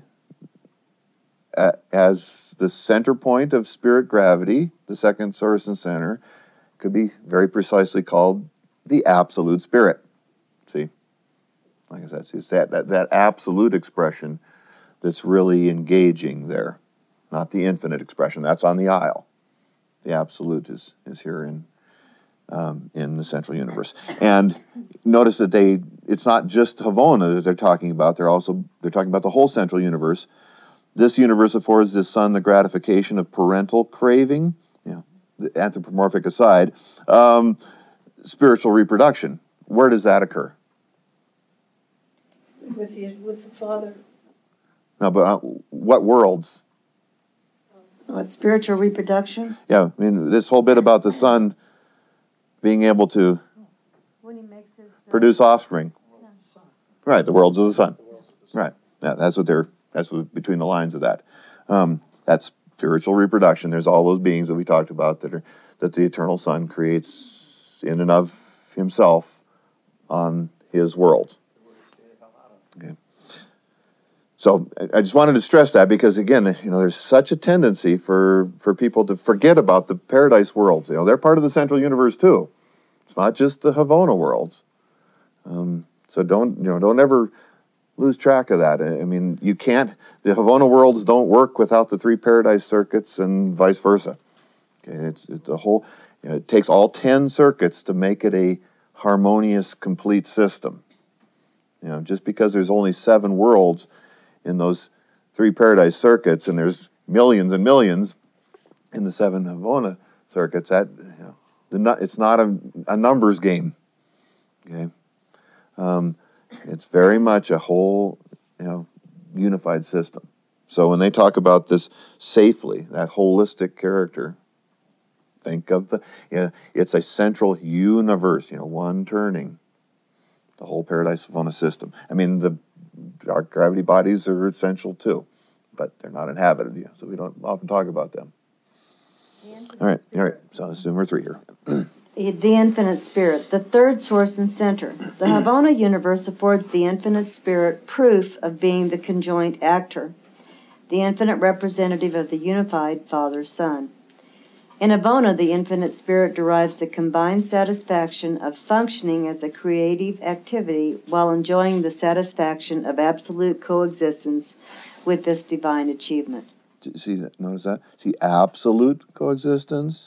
as the center point of spirit gravity, the second source and center could be very precisely called the absolute spirit. See, like I said, it's that absolute expression that's really engaging there. Not the infinite expression. That's on the aisle. The absolute is here in the central universe. And notice that it's not just Havona that they're talking about. They're talking about the whole central universe. This universe affords the Son the gratification of parental craving, the anthropomorphic aside, spiritual reproduction. Where does that occur? With the Father. No, but what worlds? What, spiritual reproduction? Yeah, I mean, this whole bit about the Son being able to When he makes his produce offspring. Right, the worlds of the Son. Right. Yeah, that's what between the lines of that. That's spiritual reproduction. There's all those beings that we talked about that the eternal Son creates in and of himself on his worlds. Okay. So I just wanted to stress that because, again, there's such a tendency for people to forget about the paradise worlds. They're part of the central universe too. It's not just the Havona worlds. So don't ever lose track of that. I mean, you can't. The Havona worlds don't work without the 3 paradise circuits, and vice versa. Okay, it's a whole. It takes all 10 circuits to make it a harmonious, complete system. Just because there's only 7 worlds in those 3 paradise circuits, and there's millions and millions in the 7 Havona circuits, that it's not a numbers game. Okay, it's very much a whole unified system. So when they talk about this safely, that holistic character, think of it's a central universe. One turning the whole paradise Havona system. I mean, the dark gravity bodies are essential too, but they're not inhabited, so we don't often talk about them. All right. So assume we're 3 here. The infinite spirit, the third source and center. The Havona universe affords the infinite spirit proof of being the conjoint actor, the infinite representative of the unified Father-Son. In Havona, the infinite spirit derives the combined satisfaction of functioning as a creative activity while enjoying the satisfaction of absolute coexistence with this divine achievement. See that? Notice that? See, absolute coexistence.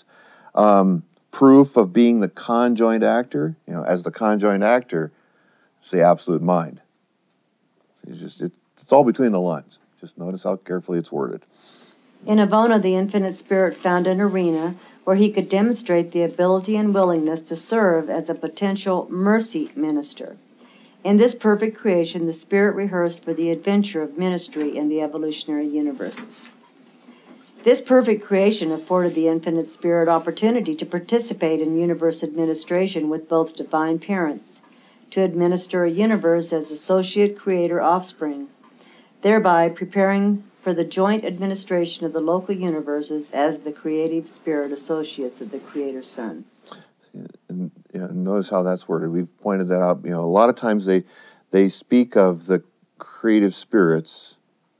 Proof of being the conjoint actor. As the conjoint actor, it's the absolute mind. It's all between the lines. Just notice how carefully it's worded. In Havona, the infinite spirit found an arena where he could demonstrate the ability and willingness to serve as a potential mercy minister. In this perfect creation, the spirit rehearsed for the adventure of ministry in the evolutionary universes. This perfect creation afforded the infinite spirit opportunity to participate in universe administration with both divine parents, to administer a universe as associate creator offspring, thereby preparing for the joint administration of the local universes as the creative spirit associates of the Creator's sons. And notice how that's worded. We've pointed that out. A lot of times they speak of the creative spirits,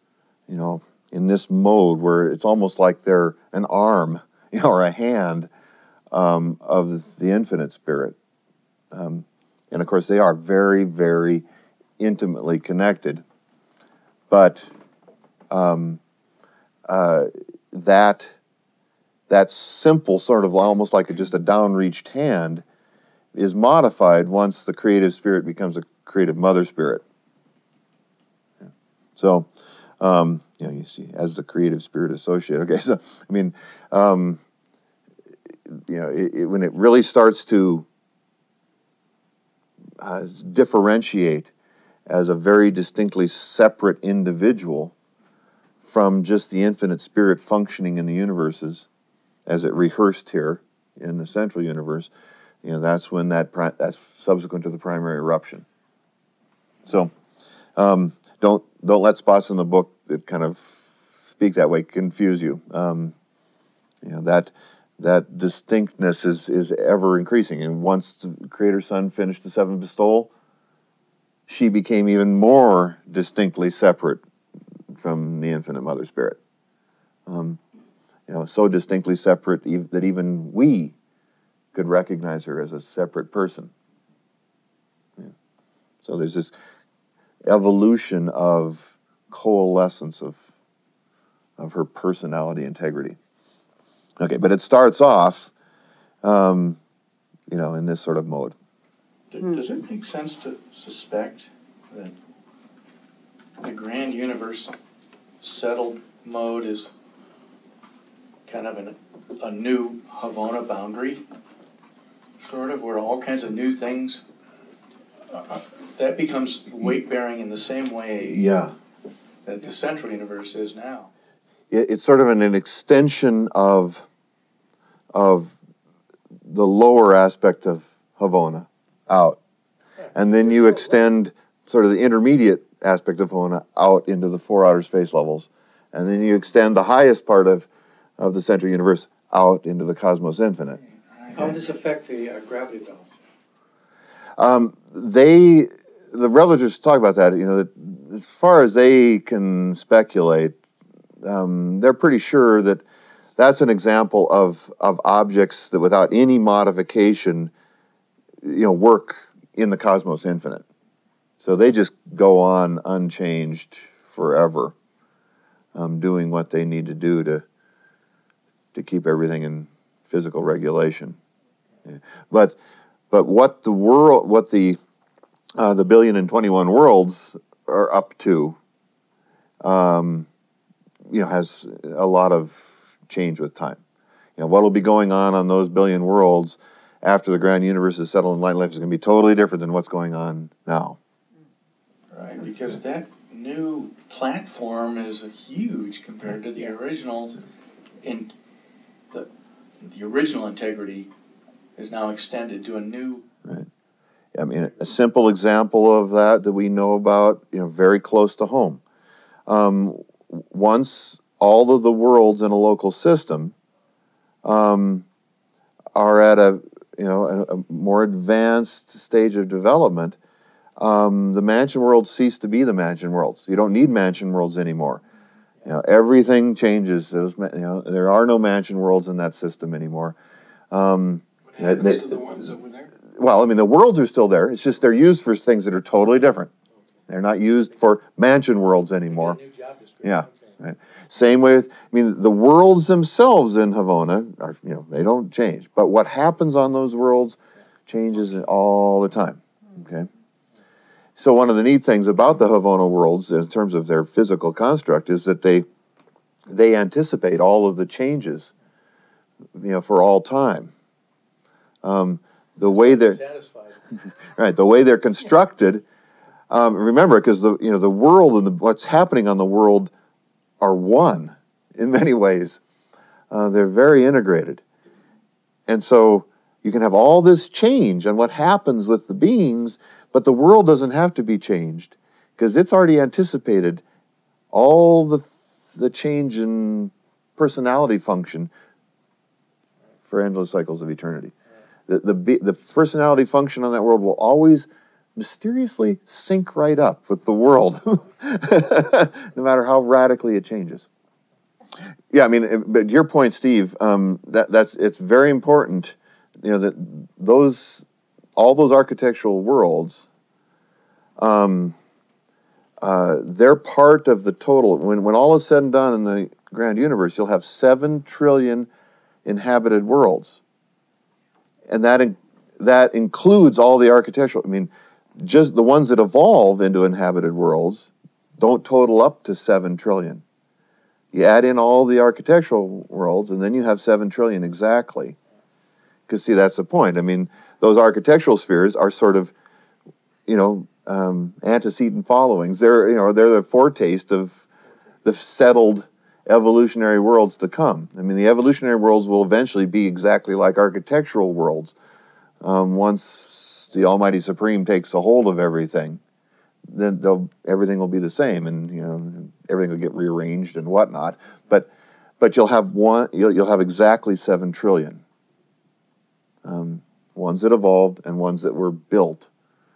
in this mode where it's almost like they're an arm, or a hand of the infinite spirit. And of course, they are very, very intimately connected. But that simple sort of almost like just a downreached hand is modified once the creative spirit becomes a creative mother spirit. So, you see, as the creative spirit associate. Okay, so I mean, when it really starts to differentiate as a very distinctly separate individual from just the infinite spirit functioning in the universes, as it rehearsed here in the central universe, that's when that's subsequent to the primary eruption. So, don't let spots in the book that kind of speak that way confuse you. That distinctness is ever increasing, and once the Creator's Son finished the 7th bestowal, she became even more distinctly separate from the infinite Mother Spirit. So distinctly separate that even we could recognize her as a separate person. So there's this evolution of coalescence of her personality integrity. Okay, but it starts off, in this sort of mode. Does it make sense to suspect that the grand universe settled mode is kind of a new Havona boundary, sort of, where all kinds of new things, that becomes weight-bearing in the same way that the central universe is now? It's sort of an extension of the lower aspect of Havona out. And then you extend sort of the intermediate aspect of Havona out into the 4 outer space levels. And then you extend the highest part of the central universe out into the cosmos infinite. How does this affect the gravity bells? the religious talk about that. That as far as they can speculate, they're pretty sure that that's an example of objects that, without any modification, work in the cosmos infinite. So they just go on unchanged forever, doing what they need to do to keep everything in physical regulation. Yeah. But what the billion and 21 worlds are up to, has a lot of change with time. What will be going on those billion worlds after the grand universe is settled in light life is going to be totally different than what's going on now. Right, because that new platform is huge compared to the originals. In the original integrity is now extended to a new. Right. I mean, a simple example of that we know about, very close to home. Once all of the worlds in a local system are at a more advanced stage of development, the mansion worlds cease to be the mansion worlds. You don't need mansion worlds anymore. Everything changes. There are no mansion worlds in that system anymore. What happens to the ones that were there? Well, I mean, the worlds are still there. It's just they're used for things that are totally different. They're not used for mansion worlds anymore. Yeah, right. Same with, the worlds themselves in Havona are, they don't change. But what happens on those worlds changes all the time. Okay. So one of the neat things about the Havona worlds, in terms of their physical construct, is that they anticipate all of the changes, for all time. The way they're right, the way they're constructed. Remember, because the world and what's happening on the world are one in many ways. They're very integrated, and so you can have all this change on what happens with the beings, but the world doesn't have to be changed because it's already anticipated all the change in personality function for endless cycles of eternity. The personality function on that world will always mysteriously sync right up with the world, no matter how radically it changes. Yeah, but to your point, Steve, it's very important, that all those architectural worlds, they're part of the total. When all is said and done in the grand universe, you'll have 7 trillion inhabited worlds. And that includes all the architectural. Just the ones that evolve into inhabited worlds don't total up to 7 trillion. You add in all the architectural worlds, and then you have 7 trillion exactly. Because, see, that's the point. Those architectural spheres are sort of, antecedent followings. They're the foretaste of the settled evolutionary worlds to come. The evolutionary worlds will eventually be exactly like architectural worlds. Once the Almighty Supreme takes a hold of everything, then everything will be the same, and everything will get rearranged and whatnot. But you'll have you'll have exactly 7 trillion. Ones that evolved and ones that were built.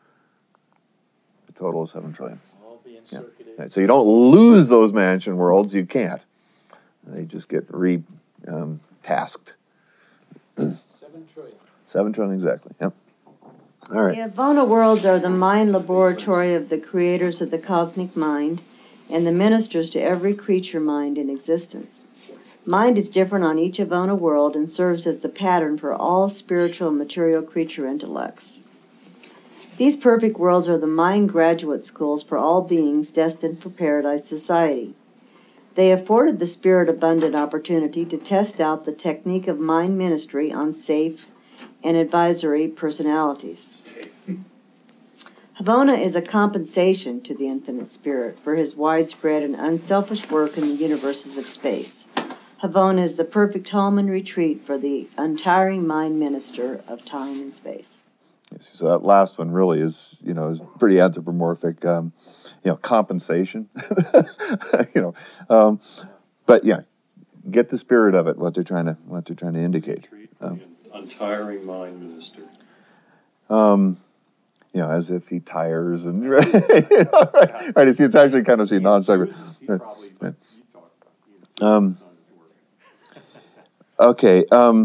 A total of 7 trillion. All being Yeah. circuited. Right. So you don't lose those mansion worlds. You can't. They just get tasked. 7 trillion. 7 trillion exactly. Yep. All right. The Havona worlds are the mind laboratory of the creators of the cosmic mind and the ministers to every creature mind in existence. Mind is different on each Havona world and serves as the pattern for all spiritual and material creature intellects. These perfect worlds are the mind graduate schools for all beings destined for paradise society. They afforded the spirit abundant opportunity to test out the technique of mind ministry on safe and advisory personalities. Havona is a compensation to the infinite spirit for his widespread and unselfish work in the universes of space. Havona is the perfect home and retreat for the untiring mind minister of time and space. So that last one really is pretty anthropomorphic. Compensation. But yeah, get the spirit of it. What they're trying to indicate. Untiring mind minister. you know, as if he tires and right, right. It's actually kind of see non-sequitur. Okay.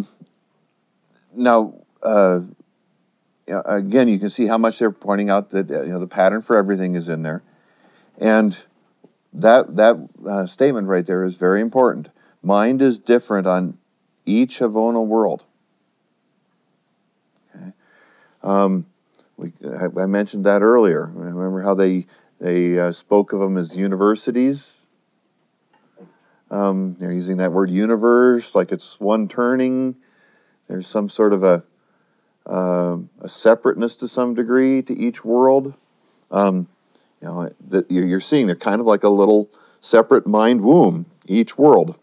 Now, again, you can see how much they're pointing out that the pattern for everything is in there, and that statement right there is very important. Mind is different on each Havona world. Okay. I mentioned that earlier. Remember how they spoke of them as universities? They're using that word universe like it's one turning. There's some sort of a separateness to some degree to each world. That you're seeing they're kind of like a little separate mind womb, each world.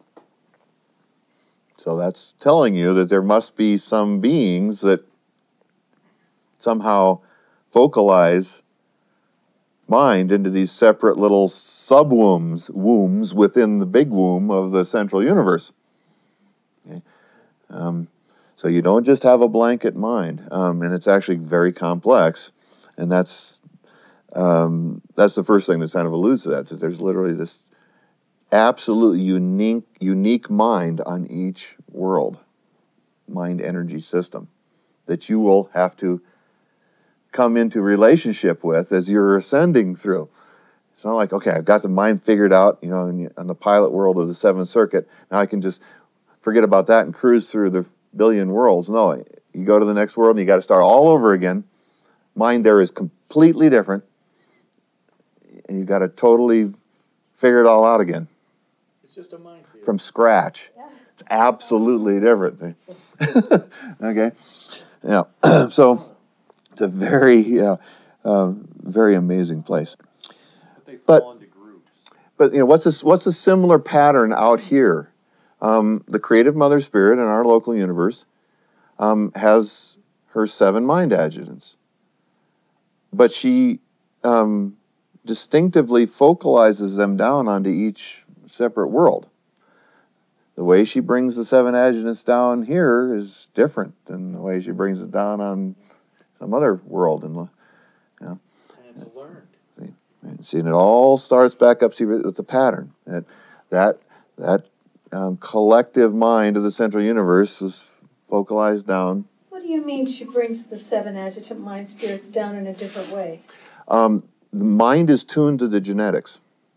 So that's telling you that there must be some beings that somehow focalize mind into these separate little sub-wombs within the big womb of the central universe. Okay. So you don't just have a blanket mind, and it's actually very complex, and that's the first thing that kind of alludes to that there's literally this absolutely unique mind on each world, mind energy system, that you will have to come into relationship with as you're ascending through. It's not like, okay, I've got the mind figured out, on the pilot world of the Seventh Circuit. Now I can just forget about that and cruise through the billion worlds. No, you go to the next world and you got to start all over again. Mind there is completely different, and you got to totally figure it all out again. It's just a minefield. From scratch. Yeah. It's absolutely different. Okay? Yeah. So it's a very, very amazing place. But they fall into groups. But what's a similar pattern out here? The creative Mother Spirit in our local universe has her 7 mind adjutants, but she distinctively focalizes them down onto each separate world. The way she brings the 7 adjutants down here is different than the way she brings it down on some other world. And it's learned. See, and it all starts back up with the pattern. That collective mind of the central universe was focalized down. What do you mean she brings the 7 adjutant mind spirits down in a different way? The mind is tuned to the genetics.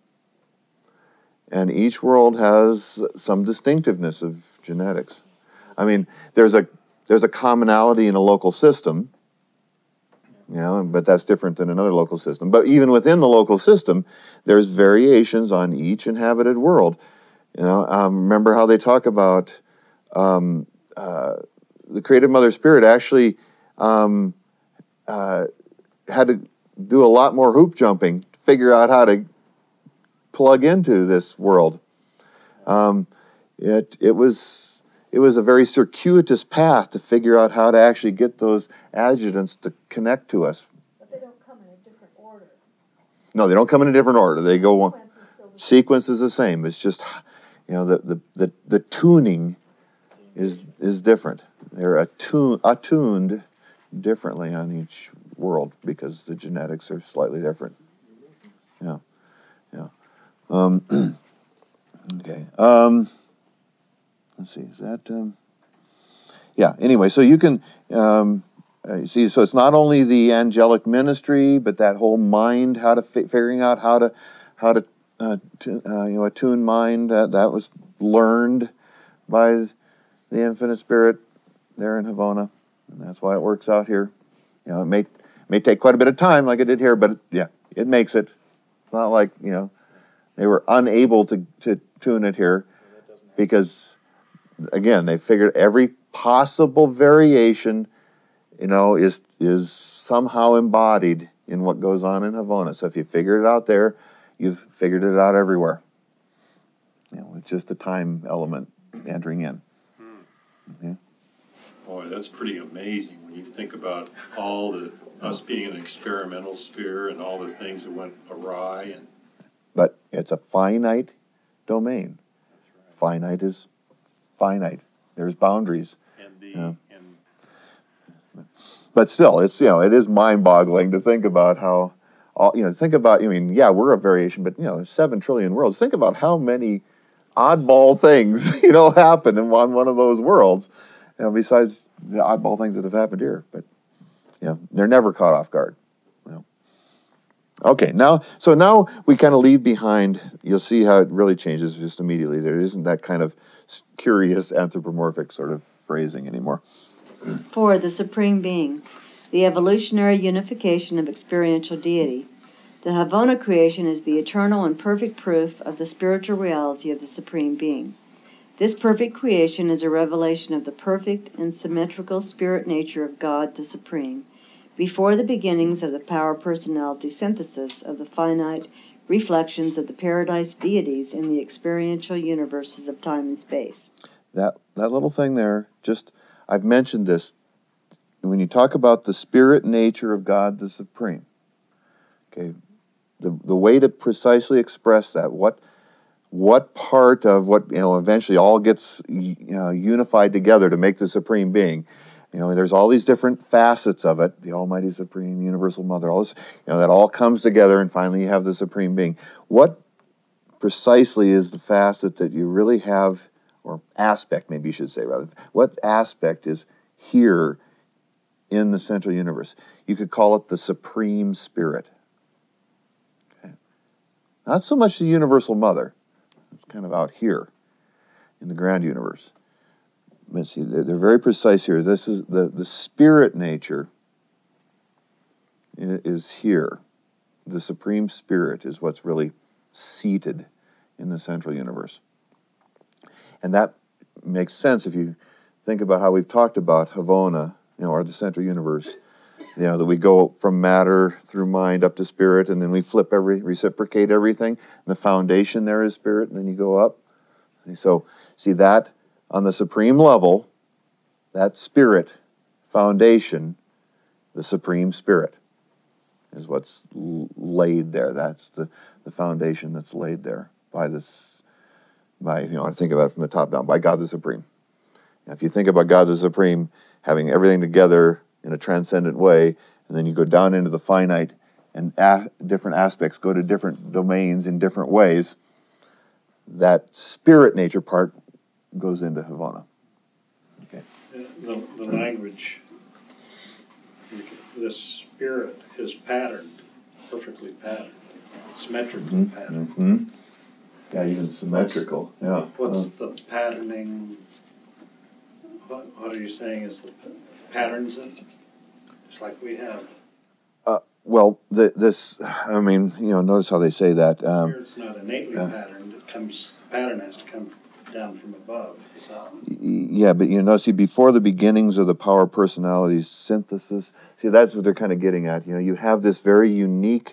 And each world has some distinctiveness of genetics. I mean, there's a commonality in a local system, but that's different than another local system. But even within the local system, there's variations on each inhabited world. Remember how they talk about the creative Mother Spirit actually had to do a lot more hoop jumping to figure out how to plug into this world. It was a very circuitous path to figure out how to actually get those adjutants to connect to us. But they don't come in a different order. No, they don't come in a different order. They go one. Sequence is the same. It's just, the tuning is different. They're attuned differently on each world because the genetics are slightly different. Yeah. Okay. Let's see. Is that? Yeah. Anyway, so you can see. So it's not only the angelic ministry, but that whole mind, how to figuring out how to attune mind. That was learned by the Infinite Spirit there in Havona, and that's why it works out here. It may take quite a bit of time, like it did here, but it makes it. It's not like they were unable to tune it here because, again, they figured every possible variation, is somehow embodied in what goes on in Havona. So if you figure it out there, you've figured it out everywhere. It's just a time element entering in. Okay. Boy, that's pretty amazing when you think about us being an experimental sphere and all the things that went awry. But it's a finite domain. That's right. Finite is finite. There's boundaries. but still, it's, it is mind-boggling to think about how, we're a variation, but, there's 7 trillion worlds. Think about how many oddball things, happen in one of those worlds, besides the oddball things that have happened here. But, they're never caught off guard. Okay, now we kind of leave behind, you'll see how it really changes just immediately. There isn't that kind of curious anthropomorphic sort of phrasing anymore. 4. The Supreme Being, the evolutionary unification of experiential deity. The Havona creation is the eternal and perfect proof of the spiritual reality of the Supreme Being. This perfect creation is a revelation of the perfect and symmetrical spirit nature of God the Supreme, before the beginnings of the power-personality synthesis of the finite reflections of the paradise deities in the experiential universes of time and space. That little thing there, I've mentioned this, when you talk about the spirit nature of God the Supreme, okay, the way to precisely express that, what part of what, eventually all gets unified together to make the Supreme Being, there's all these different facets of it, the Almighty Supreme, Universal Mother, all this, that all comes together, and finally you have the Supreme Being. What precisely is the facet that you really have, or aspect, maybe you should say, rather, what aspect is here in the central universe? You could call it the Supreme Spirit. Okay. Not so much the Universal Mother. It's kind of out here in the grand universe. But see, they're very precise here. This is the spirit nature is here. The Supreme Spirit is what's really seated in the central universe. And that makes sense if you think about how we've talked about Havona, or the central universe, that we go from matter through mind up to spirit, and then we reciprocate everything. And the foundation there is spirit, and then you go up. And so, see that on the supreme level, that spirit foundation, the Supreme Spirit, is what's laid there. That's the foundation that's laid there by if you want to think about it from the top down, by God the Supreme. Now, if you think about God the Supreme having everything together in a transcendent way, and then you go down into the finite, and different aspects go to different domains in different ways, that spirit nature part goes into Havona. Okay. The language, the spirit is patterned, perfectly patterned, symmetrically patterned. Mm-hmm. Yeah, even symmetrical. What's the patterning? What are you saying is the patterns? It's like we have. Notice how they say that. It's not innately patterned. Pattern has to come down from above. Yeah, but before the beginnings of the power personality synthesis, that's what they're kind of getting at. You have this very unique,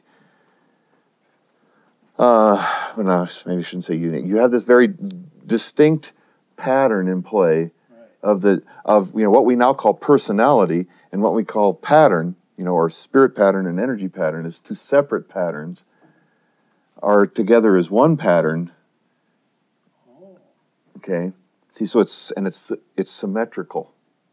maybe I shouldn't say unique. You have this very distinct pattern in play of what we now call personality, and what we call pattern, or spirit pattern and energy pattern, is 2 separate patterns are together as one pattern. Okay, see, so it's symmetrical.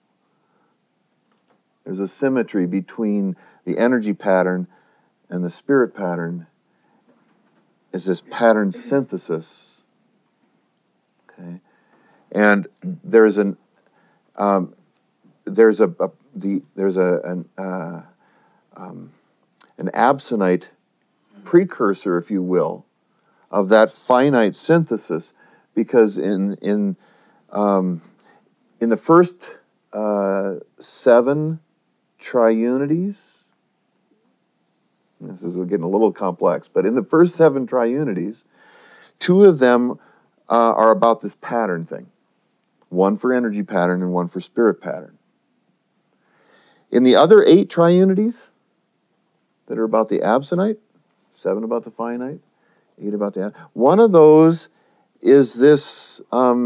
There's a symmetry between the energy pattern and the spirit pattern. Is this pattern synthesis? Okay, and there's an absonite precursor, if you will, of that finite synthesis. Because in the first 7 triunities, this is getting a little complex, but in the first 7 triunities, 2 of them are about this pattern thing. 1 for energy pattern and 1 for spirit pattern. In the other 8 triunities that are about the absonite, 7 about the finite, 8 about the... One of those is this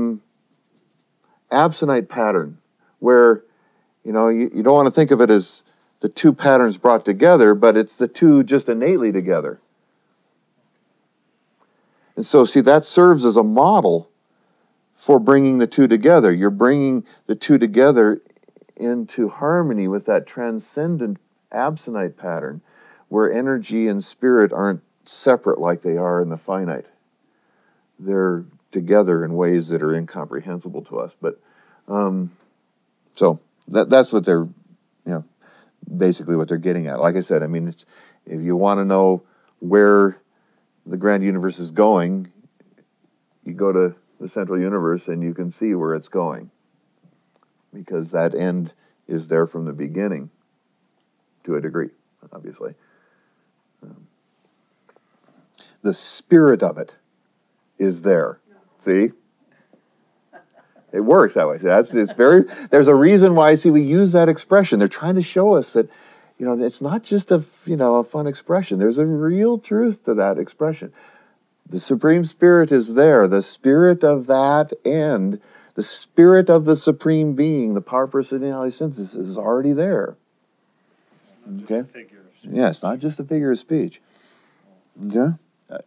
absonite pattern, where, you don't want to think of it as the 2 patterns brought together, but it's the 2 just innately together. And so, that serves as a model for bringing the 2 together. You're bringing the 2 together into harmony with that transcendent absonite pattern where energy and spirit aren't separate like they are in the finite. They're together in ways that are incomprehensible to us. But so that's what they're, basically what they're getting at. Like I said, I mean, if you want to know where the grand universe is going, you go to the central universe and you can see where it's going, because that end is there from the beginning to a degree, obviously. The spirit of it is there. See? It works that way. There's a reason why, we use that expression. They're trying to show us that, it's not just a fun expression. There's a real truth to that expression. The Supreme Spirit is there. The spirit of that end, the spirit of the Supreme Being, the power, personality, synthesis is already there. Okay? Yeah, it's not just a figure of speech. Okay?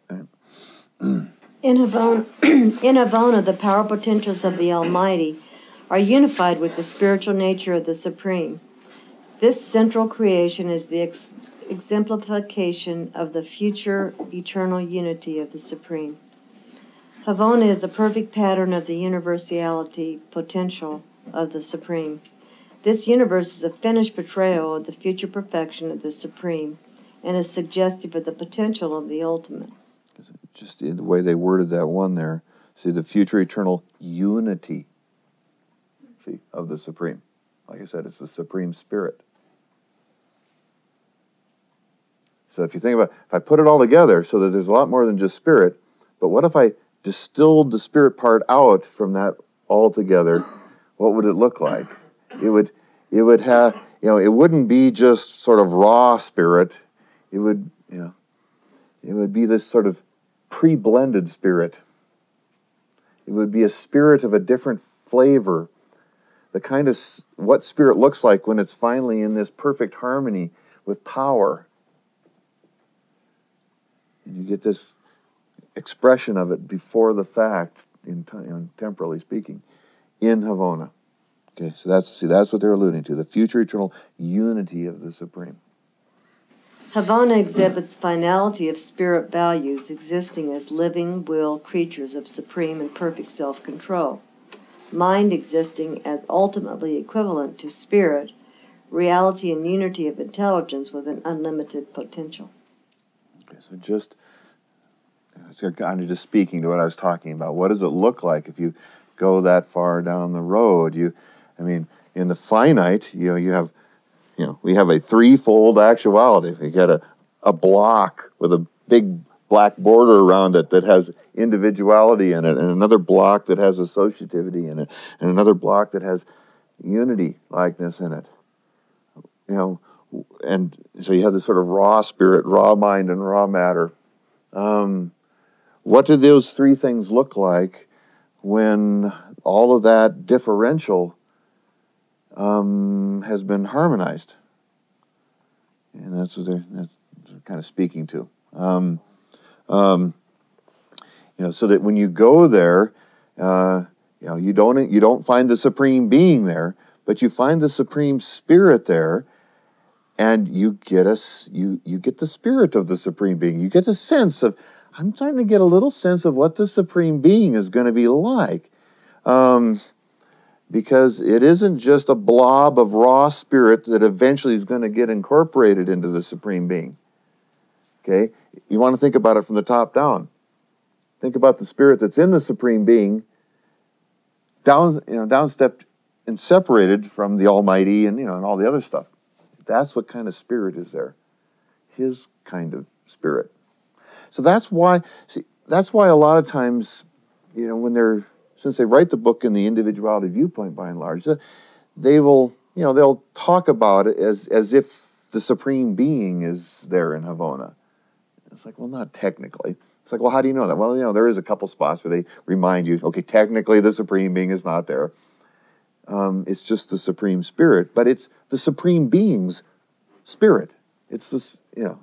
In Havona, the power potentials of the Almighty are unified with the spiritual nature of the Supreme. This central creation is the exemplification of the future eternal unity of the Supreme. Havona is a perfect pattern of the universality potential of the Supreme. This universe is a finished portrayal of the future perfection of the Supreme and is suggestive of the potential of the ultimate. Just in the way they worded that one there, see, the future eternal unity, of the Supreme. Like I said, it's the Supreme Spirit. So if you think about, if I put it all together so that there's a lot more than just spirit, but what if I distilled the spirit part out from that all together, what would it look like? It would have, it wouldn't be just sort of raw spirit. It would, it would be this sort of pre-blended spirit. It would be a spirit of a different flavor. The kind of what spirit looks like when it's finally in this perfect harmony with power. And you get this expression of it before the fact, temporally speaking, in Havona. Okay, so that's what they're alluding to, the future eternal unity of the Supreme. Havona exhibits finality of spirit values existing as living will creatures of supreme and perfect self-control. Mind existing as ultimately equivalent to spirit, reality and unity of intelligence with an unlimited potential. Okay, so it's kind of just speaking to what I was talking about. What does it look like if you go that far down the road? In the finite, we have a threefold actuality. We got a block with a big black border around it that has individuality in it, and another block that has associativity in it, and another block that has unity likeness in it. And so you have this sort of raw spirit, raw mind, and raw matter. What do those three things look like when all of that differential has been harmonized? And that's what they're kind of speaking to. So that when you go there, you don't find the Supreme Being there, but you find the Supreme Spirit there, and you get the spirit of the Supreme Being. You get a sense of, I'm starting to get a little sense of what the Supreme Being is going to be like. Because it isn't just a blob of raw spirit that eventually is going to get incorporated into the Supreme Being. Okay? You want to think about it from the top down. Think about the spirit that's in the Supreme Being, downstepped and separated from the Almighty and all the other stuff. That's what kind of spirit is there. His kind of spirit. So that's why a lot of times, since they write the book in the individuality viewpoint by and large, they'll talk about it as if the Supreme Being is there in Havona. It's like, well, not technically. It's like, well, how do you know that? Well, there is a couple spots where they remind you, okay, technically the Supreme Being is not there. It's just the Supreme Spirit, but it's the Supreme Being's spirit. It's this,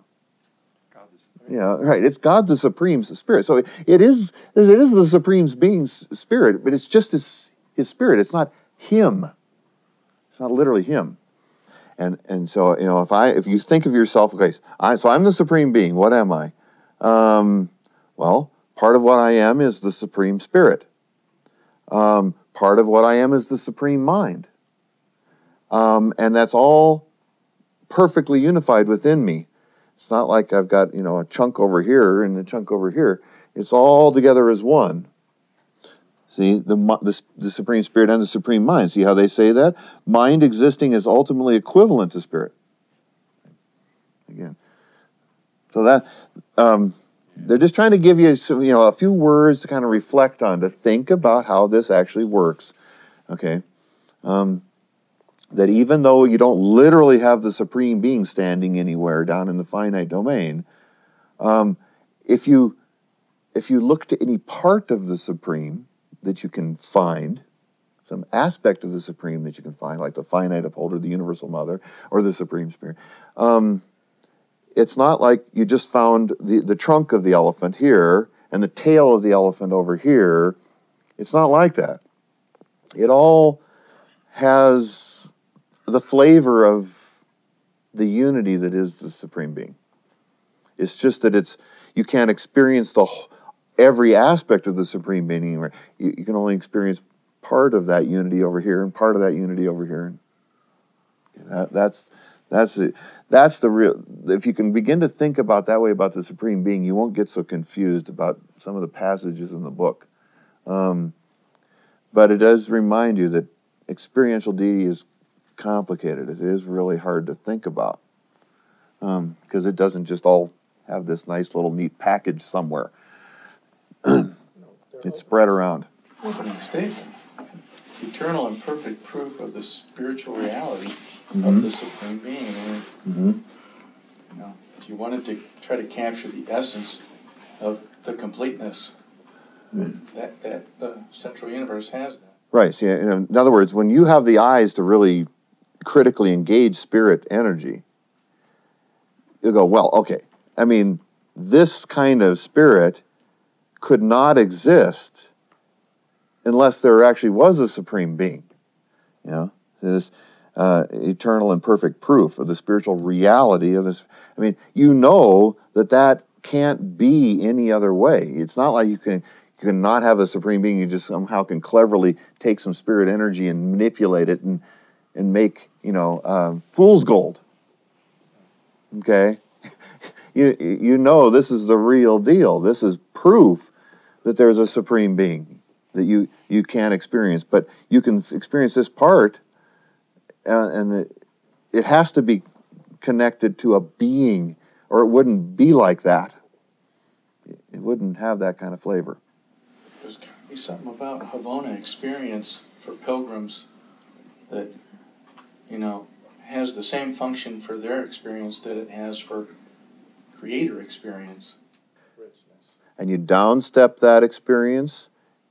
right. It's God the Supreme Spirit. So it is the Supreme Being's spirit, but it's just his spirit. It's not him. It's not literally him. And so, if you think of yourself, okay, so I'm the Supreme Being. What am I? Well, part of what I am is the Supreme Spirit. Part of what I am is the Supreme Mind. And that's all perfectly unified within me. It's not like I've got, a chunk over here and a chunk over here. It's all together as one. See, the Supreme Spirit and the Supreme Mind. See how they say that? Mind existing is ultimately equivalent to spirit. Again. So that, they're just trying to give you some, a few words to kind of reflect on, to think about how this actually works. Okay? That even though you don't literally have the Supreme Being standing anywhere down in the finite domain, if you look to any part of the Supreme that you can find, some aspect of the Supreme that you can find, like the finite upholder, the universal mother, or the Supreme Spirit, it's not like you just found the trunk of the elephant here and the tail of the elephant over here. It's not like that. It all has the flavor of the unity that is the Supreme Being. It's just that you can't experience every aspect of the Supreme Being. You can only experience part of that unity over here and part of that unity over here. That's the real. If you can begin to think about that way about the Supreme Being, you won't get so confused about some of the passages in the book. But it does remind you that experiential deity is complicated. It is really hard to think about because it doesn't just all have this nice little neat package somewhere. It's spread around. Opening statement. Eternal and perfect proof of the spiritual reality of the Supreme Being. If you wanted to try to capture the essence of the completeness, that the central universe has that. Right. See, in other words, when you have the eyes to really critically engage spirit energy, you go, well, okay. I mean, this kind of spirit could not exist unless there actually was a Supreme Being. It is eternal and perfect proof of the spiritual reality of this. I mean, that can't be any other way. It's not like you can not have a Supreme Being. You just somehow can cleverly take some spirit energy and manipulate it and make, fool's gold. Okay? This is the real deal. This is proof that there's a Supreme Being that you can't experience. But you can experience this part, and it has to be connected to a being, or it wouldn't be like that. It wouldn't have that kind of flavor. There's got to be something about Havona experience for pilgrims that, has the same function for their experience that it has for creator experience. And you downstep that experience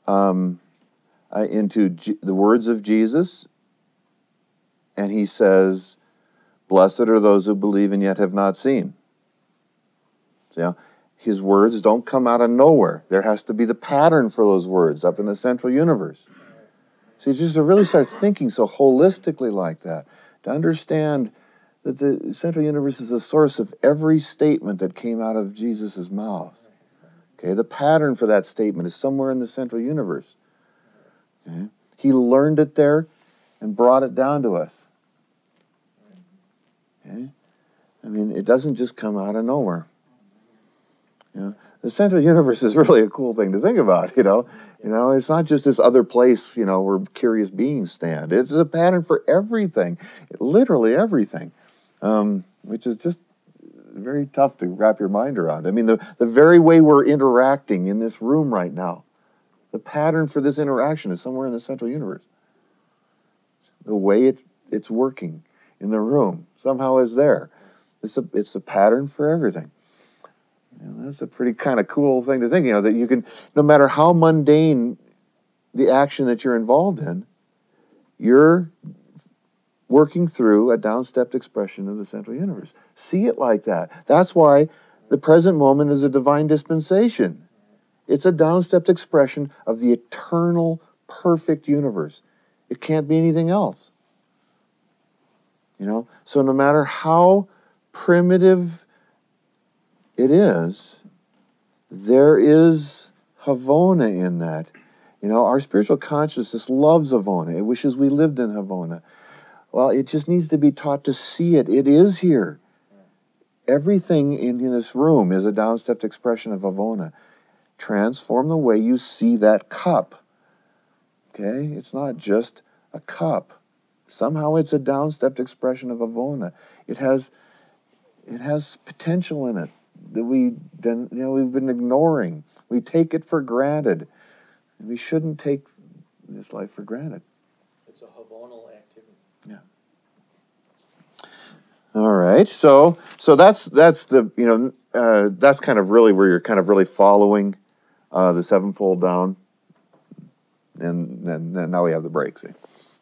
into the words of Jesus, and he says, "Blessed are those who believe and yet have not seen." So, his words don't come out of nowhere. There has to be the pattern for those words up in the central universe. So you just really start thinking so holistically like that, to understand that the central universe is the source of every statement that came out of Jesus' mouth. Okay, the pattern for that statement is somewhere in the central universe. Okay? He learned it there and brought it down to us. Okay? I mean, it doesn't just come out of nowhere. The central universe is really a cool thing to think about, It's not just this other place, where curious beings stand. It's a pattern for everything, literally everything, which is just very tough to wrap your mind around. I mean, the very way we're interacting in this room right now, the pattern for this interaction is somewhere in the central universe. The way it's working in the room somehow is there. It's a pattern for everything. That's a pretty kind of cool thing to think, that you can, no matter how mundane the action that you're involved in, you're working through a downstepped expression of the central universe. See it like that. That's why the present moment is a divine dispensation. It's a downstepped expression of the eternal, perfect universe. It can't be anything else. So no matter how primitive it is, there is Havona in that. Our spiritual consciousness loves Havona. It wishes we lived in Havona. Well, it just needs to be taught to see it. It is here. Everything in this room is a downstepped expression of Havona. Transform the way you see that cup. Okay? It's not just a cup. Somehow it's a downstepped expression of Havona. It has potential in it that we've been ignoring. We take it for granted. We shouldn't take this life for granted. It's a Havonal activity. Yeah. All right. So that's the that's kind of really where you're kind of really following the sevenfold down, and then now we have the break. See.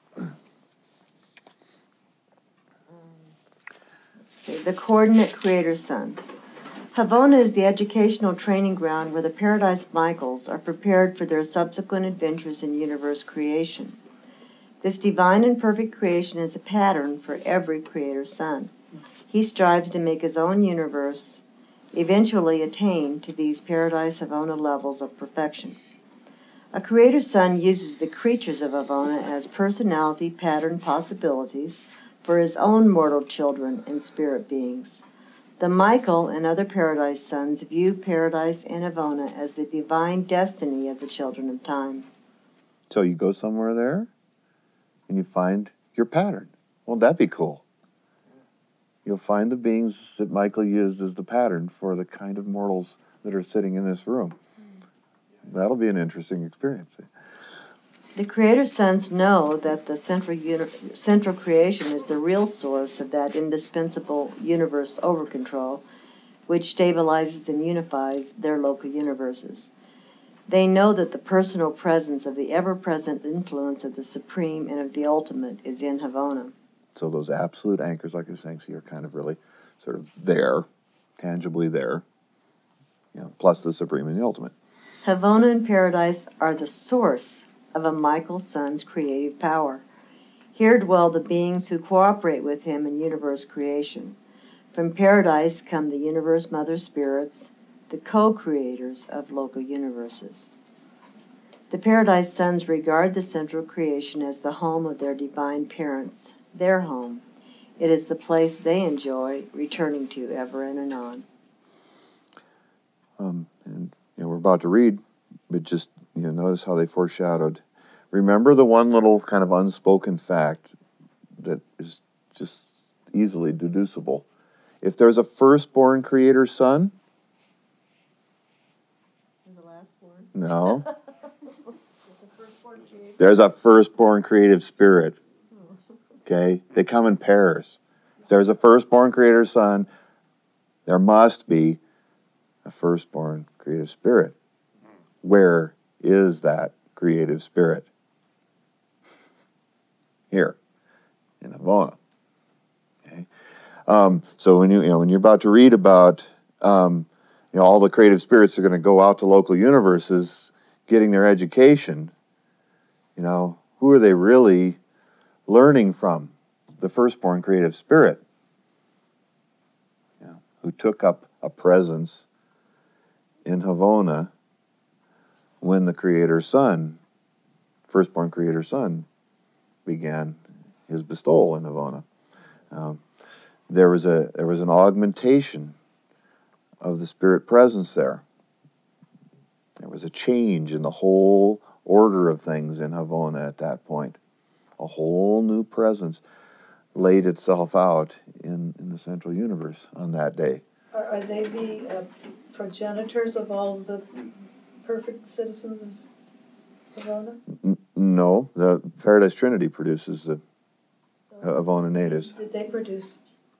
The coordinate creator sons. Havona is the educational training ground where the Paradise Michaels are prepared for their subsequent adventures in universe creation. This divine and perfect creation is a pattern for every creator son. He strives to make his own universe, eventually attain to these Paradise Havona levels of perfection. A creator son uses the creatures of Havona as personality pattern possibilities for his own mortal children and spirit beings. The Michael and other Paradise sons view Paradise and Havona as the divine destiny of the children of time. So you go somewhere there, and you find your pattern. Won't that be cool? You'll find the beings that Michael used as the pattern for the kind of mortals that are sitting in this room. That'll be an interesting experience. The creator sons know that the central creation is the real source of that indispensable universe over control, which stabilizes and unifies their local universes. They know that the personal presence of the ever-present influence of the Supreme and of the Ultimate is in Havona. So those absolute anchors, like I was saying, are kind of really sort of there, tangibly there, plus the Supreme and the Ultimate. Havona and Paradise are the source of a Michael son's creative power. Here dwell the beings who cooperate with him in universe creation. From Paradise come the universe mother spirits, the co-creators of local universes. The Paradise sons regard the central creation as the home of their divine parents, their home. It is the place they enjoy returning to ever and anon. And we're about to read, but just notice how they foreshadowed. Remember the one little kind of unspoken fact that is just easily deducible. If there's a firstborn creator son, The lastborn. No. There's a firstborn creative spirit. Okay? They come in pairs. If there's a firstborn creator son, there must be a firstborn creative spirit. Where is that creative spirit? Here, in Havona. Okay? So when you're about to read about all the creative spirits are going to go out to local universes, getting their education, who are they really learning from? The firstborn creative spirit, who took up a presence in Havona when the creator son, firstborn creator son, began his bestowal in Havona. There was an augmentation of the spirit presence there. There was a change in the whole order of things in Havona at that point. A whole new presence laid itself out in the central universe on that day. Are they the progenitors of all of the perfect citizens of Havona? No, the Paradise Trinity produces the Havona natives. Did they produce?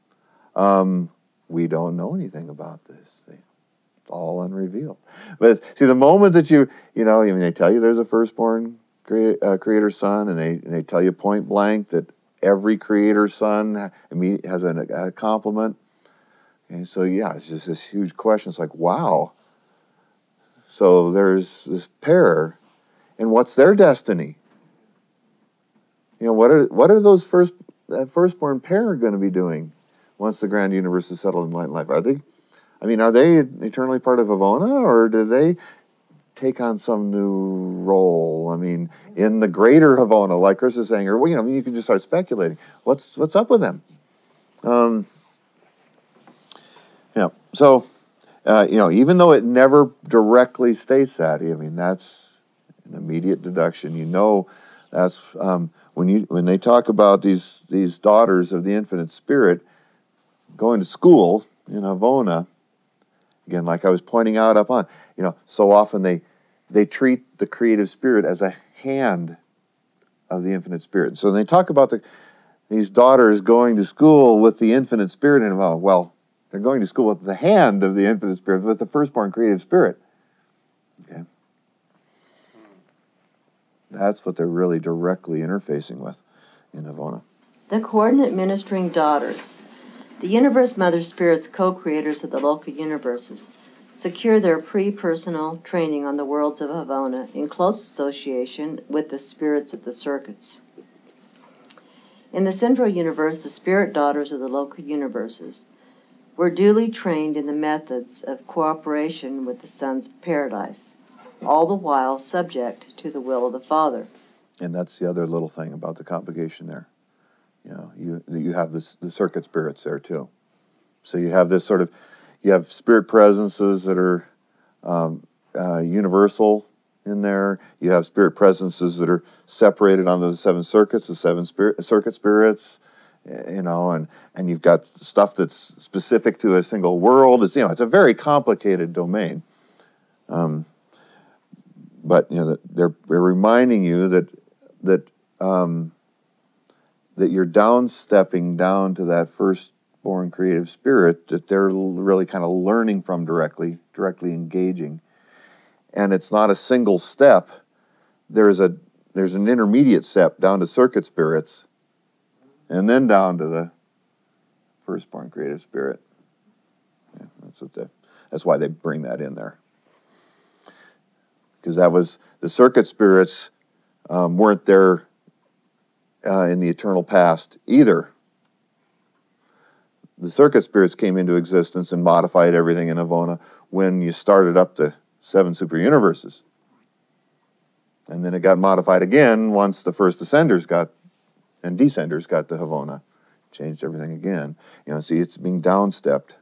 We don't know anything about this. It's all unrevealed. But see, the moment that they tell you there's a firstborn creator son, and they tell you point blank that every creator son has a complement. And so, it's just this huge question. It's like, wow. So there's this pair, and what's their destiny? What are those that firstborn pair going to be doing once the grand universe is settled in light and life? Are they eternally part of Havona, or do they take on some new role? I mean, in the greater Havona, like Chris is saying, or well, you can just start speculating. What's up with them? So even though it never directly states that, I mean, that's an immediate deduction. That's when they talk about these daughters of the infinite spirit going to school in Havona. Again, like I was pointing out up on, so often they treat the creative spirit as a hand of the infinite spirit. So they talk about these daughters going to school with the infinite spirit in them. Well, they're going to school with the hand of the infinite spirit, with the firstborn creative spirit. Okay, that's what they're really directly interfacing with in Havona. The coordinate ministering daughters. The universe mother spirits, co-creators of the local universes, secure their pre-personal training on the worlds of Havona in close association with the spirits of the circuits. In the central universe, the spirit daughters of the local universes were duly trained in the methods of cooperation with the sons of paradise, all the while subject to the will of the Father. And that's the other little thing about the complication there. You have the circuit spirits there too. So you have this you have spirit presences that are universal in there. You have spirit presences that are separated onto the seven circuits, the seven circuit spirits, and you've got stuff that's specific to a single world. It's it's a very complicated domain. But they're reminding you that you're downstepping down to that firstborn creative spirit that they're really kind of learning from directly engaging. And it's not a single step. There's an intermediate step down to circuit spirits, and then down to the firstborn creative spirit. Yeah, that's why they bring that in there. Because that was the circuit spirits weren't there in the eternal past either. The circuit spirits came into existence and modified everything in Havona when you started up the seven super universes. And then it got modified again once the first ascenders and descenders got to Havona. Changed everything again. See, it's being downstepped.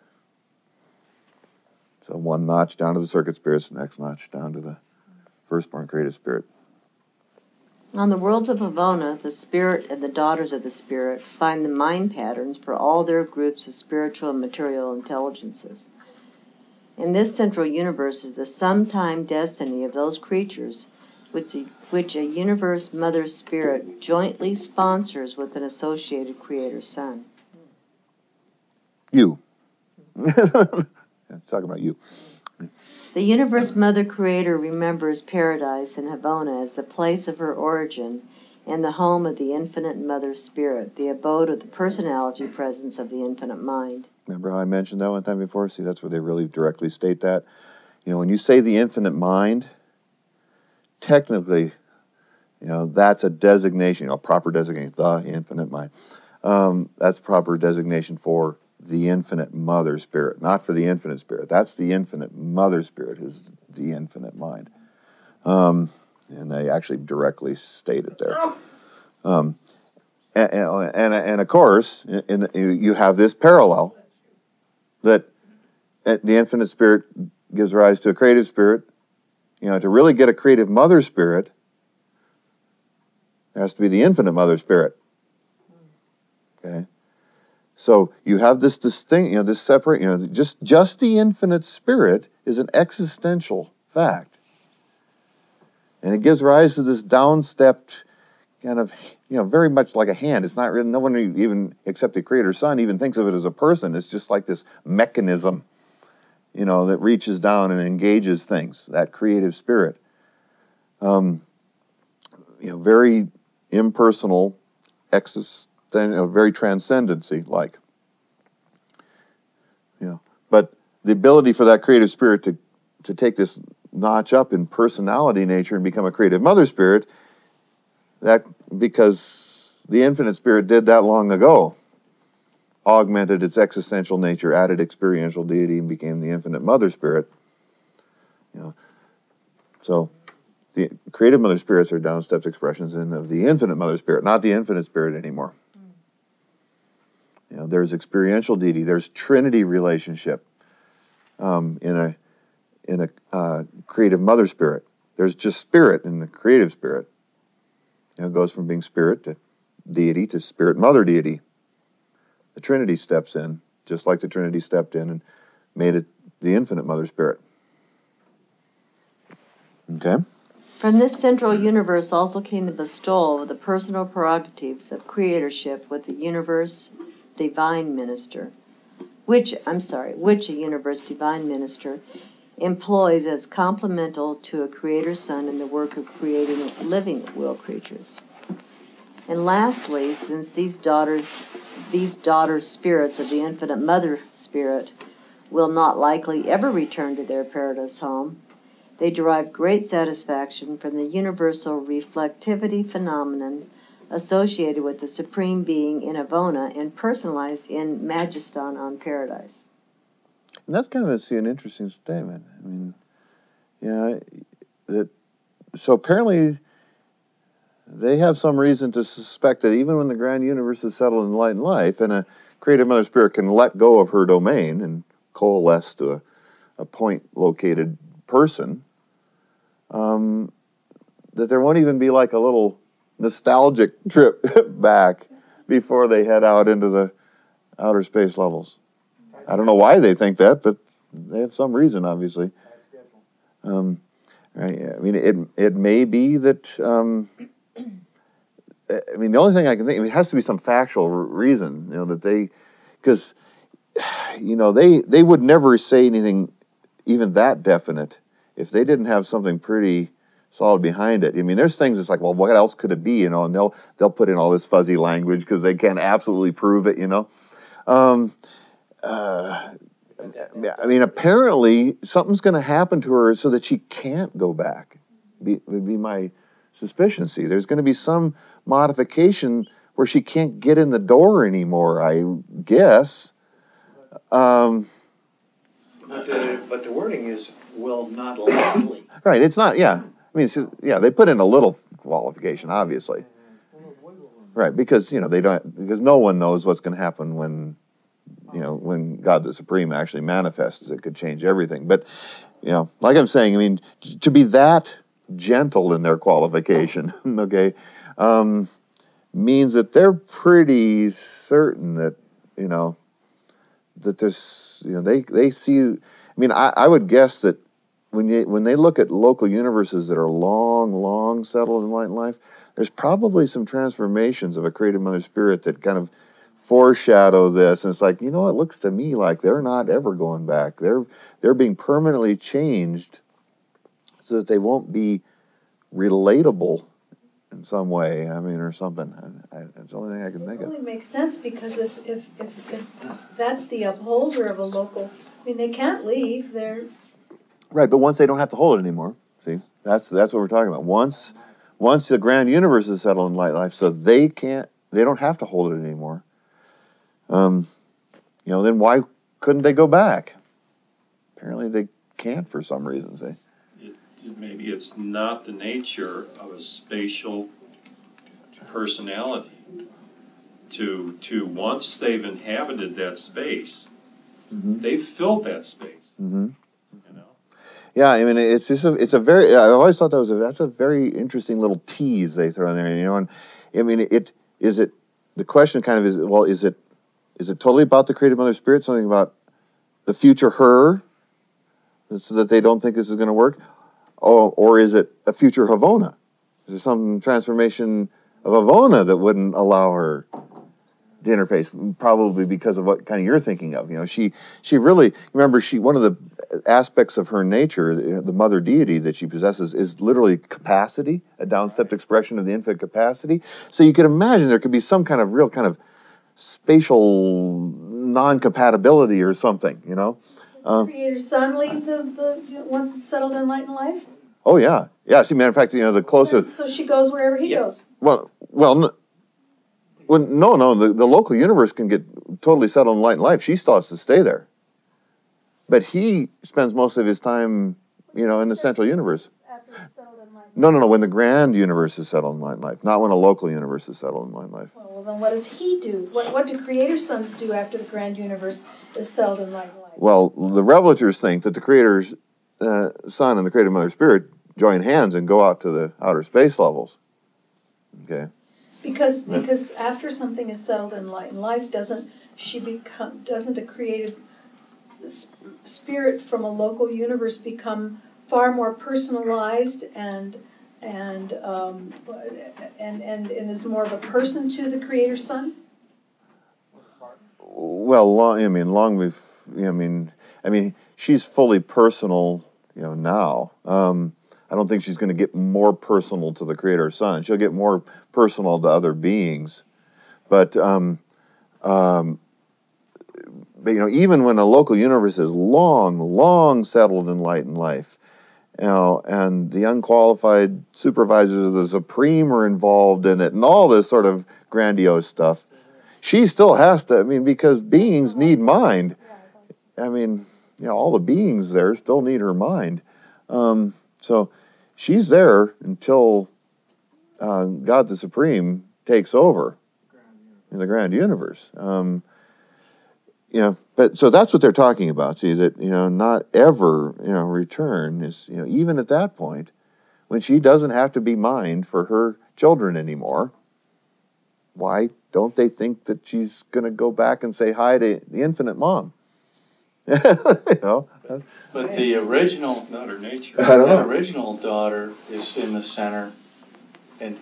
So one notch down to the circuit spirits, the next notch down to the firstborn creative spirit. On the worlds of Havona, the spirit and the daughters of the spirit find the mind patterns for all their groups of spiritual and material intelligences. In this central universe is the sometime destiny of those creatures which a universe mother spirit jointly sponsors with an associated creator son. You. It's talking about you. The universe mother creator remembers paradise in Havona as the place of her origin and the home of the infinite mother spirit, the abode of the personality presence of the infinite mind. Remember how I mentioned that one time before? See, that's where they really directly state that. When you say the infinite mind, technically, that's a designation, proper designation, the infinite mind. That's proper designation for the infinite mother spirit, not for the infinite spirit. That's the infinite mother spirit who's the infinite mind. And they actually directly state it there. And of course, you have this parallel that the infinite spirit gives rise to a creative spirit. To really get a creative mother spirit, there has to be the infinite mother spirit. Okay? So you have this distinct, this separate, just the infinite spirit is an existential fact. And it gives rise to this downstepped kind of, very much like a hand. It's not really, no one even, except the Creator Son, even thinks of it as a person. It's just like this mechanism, that reaches down and engages things, that creative spirit. Very impersonal, very transcendency-like. But the ability for that creative spirit to take this notch up in personality nature and become a creative mother spirit, that because the infinite spirit did that long ago. Augmented its existential nature, added experiential deity, and became the infinite mother spirit. You know, so the creative mother spirits are down-stepped expressions of the infinite mother spirit, not the infinite spirit anymore. You know, there's experiential deity, there's Trinity relationship in a creative mother spirit. There's just spirit in the creative spirit. You know, it goes from being spirit to deity to spirit mother deity. The Trinity steps in, just like the Trinity stepped in and made it the infinite mother spirit. Okay? From this central universe also came the bestowal of the personal prerogatives of creatorship with the universe divine minister, which a universe divine minister employs as complemental to a creator son in the work of creating living will creatures. And lastly, since these daughter spirits of the infinite mother spirit will not likely ever return to their paradise home, they derive great satisfaction from the universal reflectivity phenomenon associated with the Supreme Being in Avona and personalized in Majeston on Paradise. And that's kind of an interesting statement. I mean, so apparently they have some reason to suspect that even when the grand universe is settled in light and life, and a creative mother spirit can let go of her domain and coalesce to a point-located person, that there won't even be like a little nostalgic trip back before they head out into the outer space levels. I don't know why they think that, but they have some reason, obviously. Right? I mean, it may be that. I mean, the only thing I can think, it has to be some factual reason, you know, that because, you know, they would never say anything even that definite if they didn't have something pretty solid behind it. I mean, there's things that's like, well, what else could it be, you know, and they'll put in all this fuzzy language because they can't absolutely prove it, you know. I mean, apparently something's going to happen to her so that she can't go back. Would be my suspicion. See, there's going to be some modification where she can't get in the door anymore, I guess. But the wording is, will not likely. Right, it's not, yeah. I mean, they put in a little qualification, obviously. Right, because, you know, because no one knows what's going to happen when God the Supreme actually manifests. It could change everything. But, you know, like I'm saying, I mean, to be that gentle in their qualification, okay, means that they're pretty certain that, you know, that there's, you know, they see, I mean, I would guess that when they look at local universes that are long settled in light and life, there's probably some transformations of a creative mother spirit that kind of foreshadow this, and it's like, you know, it looks to me like they're not ever going back. They're being permanently changed so that they won't be relatable in some way. I mean, or something. That's the only thing I can think of. It really makes sense, because if that's the upholder of a local, I mean, they can't leave. They're right, but once they don't have to hold it anymore. See, that's what we're talking about. Once the grand universe is settled in light life, so they don't have to hold it anymore. You know, then why couldn't they go back? Apparently they can't for some reason. Maybe it's not the nature of a spatial personality to once they've inhabited that space, they've filled that space. You know. Yeah, I mean, it's just a very. I always thought that's a very interesting little tease they throw in there. You know, and I mean, the question kind of is, well, is it totally about the creative mother spirit, something about the future her, so that they don't think this is going to work? Or is it a future Havona? Is there some transformation of Havona that wouldn't allow her to interface? Probably because of what kind of you're thinking of. You know, she really, remember, one of the aspects of her nature, the mother deity that she possesses, is literally capacity, a down-stepped expression of the infinite capacity. So you can imagine there could be some kind of real kind of spatial non-compatibility or something, you know. Does the Creator's Son leave once it's settled in light and life? Oh yeah. See, matter of fact, you know, the closer. So she goes wherever he goes. Well, Well, no. The local universe can get totally settled in light and life. She still has to stay there. But he spends most of his time, in the central universe. After it's settled in light. No. When the grand universe is settled in light and life, not when a local universe is settled in light and life. Well, then what does he do? What do creator sons do after the grand universe is settled in light and life? Well, the revelators think that the creator's son and the creative mother spirit join hands and go out to the outer space levels. Okay. Because after something is settled in light and life, doesn't a creative spirit from a local universe become far more personalized and is more of a person to the creator son? Well, she's fully personal, now. I don't think she's going to get more personal to the creator son. She'll get more personal to other beings. But even when a local universe is long settled in light and life, and the unqualified supervisors of the Supreme are involved in it, and all this sort of grandiose stuff, she still has to, because beings need mind. All the beings there still need her mind. So she's there until God the Supreme takes over in the grand universe. But so that's what they're talking about. See, that, not ever, return is, even at that point, when she doesn't have to be mind for her children anymore. Why don't they think that she's going to go back and say hi to the infinite mom? But the original, It's not her nature. I don't know. the original daughter is in the center and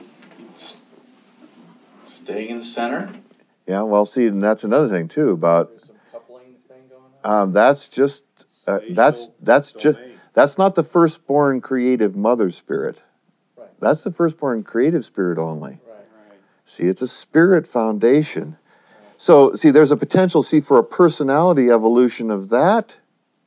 staying in the center. Yeah, well, see, and that's another thing too about There's some coupling thing going on. that's not the firstborn creative mother spirit. Right. That's the firstborn creative spirit only. Right. See, it's a spirit foundation. So, see, there's a potential, for a personality evolution of that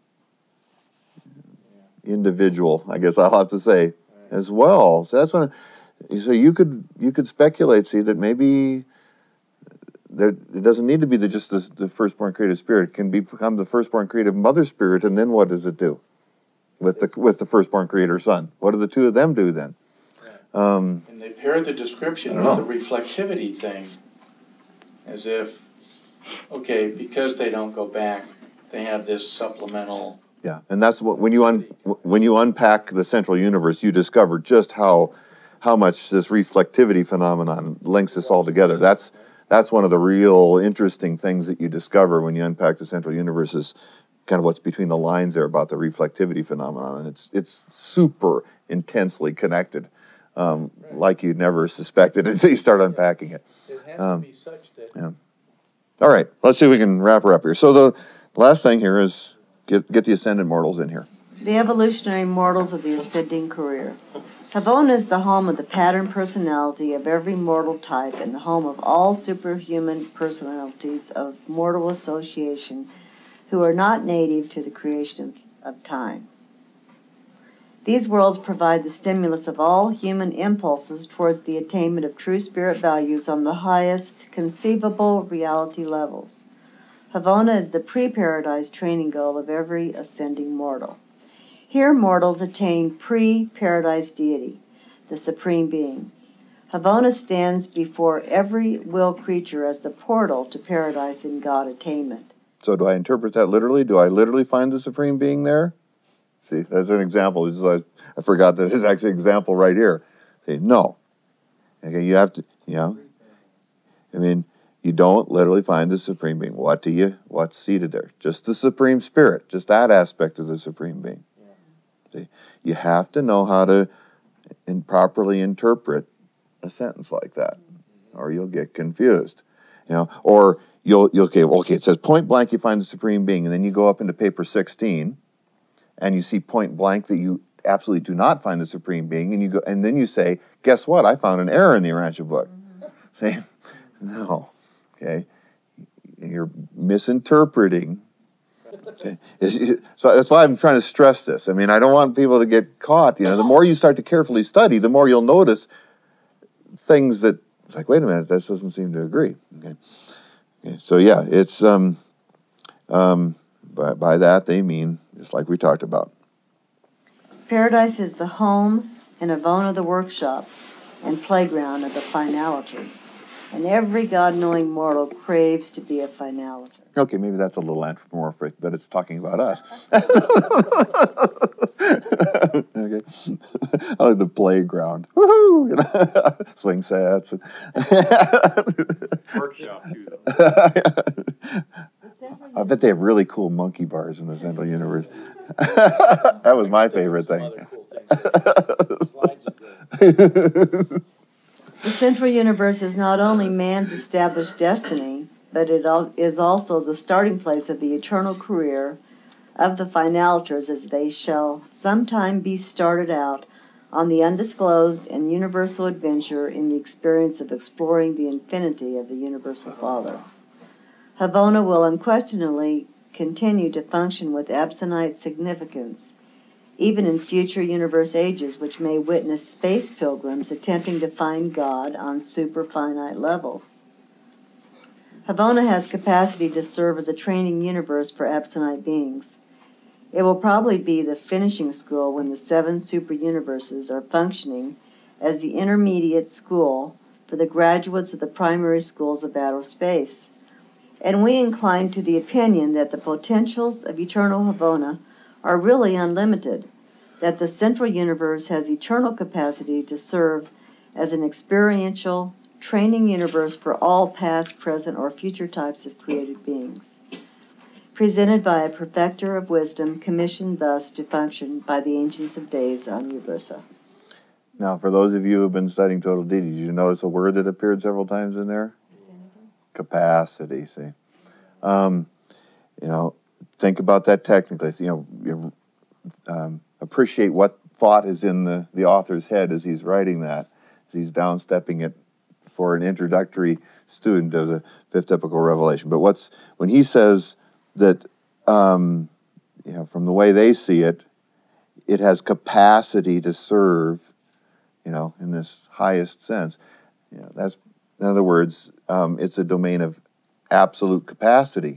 individual, I guess I'll have to say, as well. So that's when, so you could speculate, that maybe it doesn't need to be just the firstborn creative spirit. It can become the firstborn creative mother spirit, and then what does it do with the firstborn creator son? What do the two of them do then? And they pair the description with the reflectivity thing, as if, because they don't go back, they have this supplemental. Yeah, and that's what when you unpack the central universe, you discover just how much this reflectivity phenomenon links this all together. That's one of the real interesting things that you discover when you unpack the central universe, is kind of what's between the lines there about the reflectivity phenomenon, and it's super intensely connected, like you'd never suspected until you start unpacking it. It has to be such that. Yeah. All right, let's see if we can wrap her up here. So the last thing here is get the ascended mortals in here. The evolutionary mortals of the ascending career. Havona is the home of the pattern personality of every mortal type and the home of all superhuman personalities of mortal association who are not native to the creation of time. These worlds provide the stimulus of all human impulses towards the attainment of true spirit values on the highest conceivable reality levels. Havona is the pre-paradise training goal of every ascending mortal. Here mortals attain pre-paradise deity, the Supreme Being. Havona stands before every will creature as the portal to paradise in God attainment. So do I interpret that literally? Do I literally find the Supreme Being there? See, that's an example. I forgot that there's actually an example right here. See, no. Okay, you have to, you don't literally find the Supreme Being. What's seated there? Just the Supreme Spirit, just that aspect of the Supreme Being. See, you have to know how to properly interpret a sentence like that, or you'll get confused. Or you'll it says point blank you find the Supreme Being, and then you go up into paper 16, and you see point blank that you absolutely do not find the Supreme Being, and then you say, guess what? I found an error in the Urantia book. Say, no, okay, you're misinterpreting. Okay. So that's why I'm trying to stress this. I don't want people to get caught. The more you start to carefully study, the more you'll notice things that It's like, wait a minute, this doesn't seem to agree. Okay. So yeah, it's by that they mean just like we talked about. Paradise is the home and Havona the workshop and playground of the finaliters, and every God-knowing mortal craves to be a finaliter. Okay, maybe that's a little anthropomorphic, but it's talking about us. Okay. I like the playground. Woohoo! Swing sets. Workshop too, though. I bet they have really cool monkey bars in the Central Universe. That was my favorite thing. Some other cool things. Slides are good. The Central Universe is not only man's established destiny, but it is also the starting place of the eternal career of the finaliters, as they shall sometime be started out on the undisclosed and universal adventure in the experience of exploring the infinity of the Universal Father. Havona will unquestionably continue to function with absonite significance, even in future universe ages, which may witness space pilgrims attempting to find God on super-finite levels. Havona has capacity to serve as a training universe for absonite beings. It will probably be the finishing school when the 7 super-universes are functioning as the intermediate school for the graduates of the primary schools of outer space. And we incline to the opinion that the potentials of eternal Havona are really unlimited, that the Central Universe has eternal capacity to serve as an experiential training universe for all past, present, or future types of created beings, presented by a perfecter of wisdom, commissioned thus to function by the Ancients of Days on Uversa. Now, for those of you who have been studying total deity, did you notice a word that appeared several times in there? Capacity, see. Think about that technically. Appreciate what thought is in the author's head as he's writing that, as he's downstepping it for an introductory student of the fifth typical revelation. But when he says that, from the way they see it, it has capacity to serve, in this highest sense. That's, in other words, it's a domain of absolute capacity.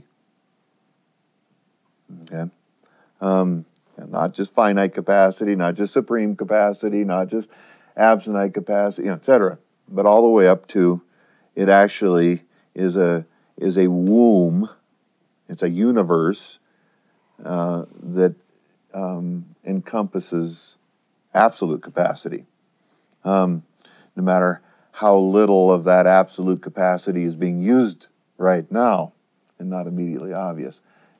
Okay? Not just finite capacity, not just supreme capacity, not just absonite capacity, etc., but all the way up to it actually is a womb. It's a universe that encompasses absolute capacity. No matter how little of that absolute capacity is being used right now, and not immediately obvious,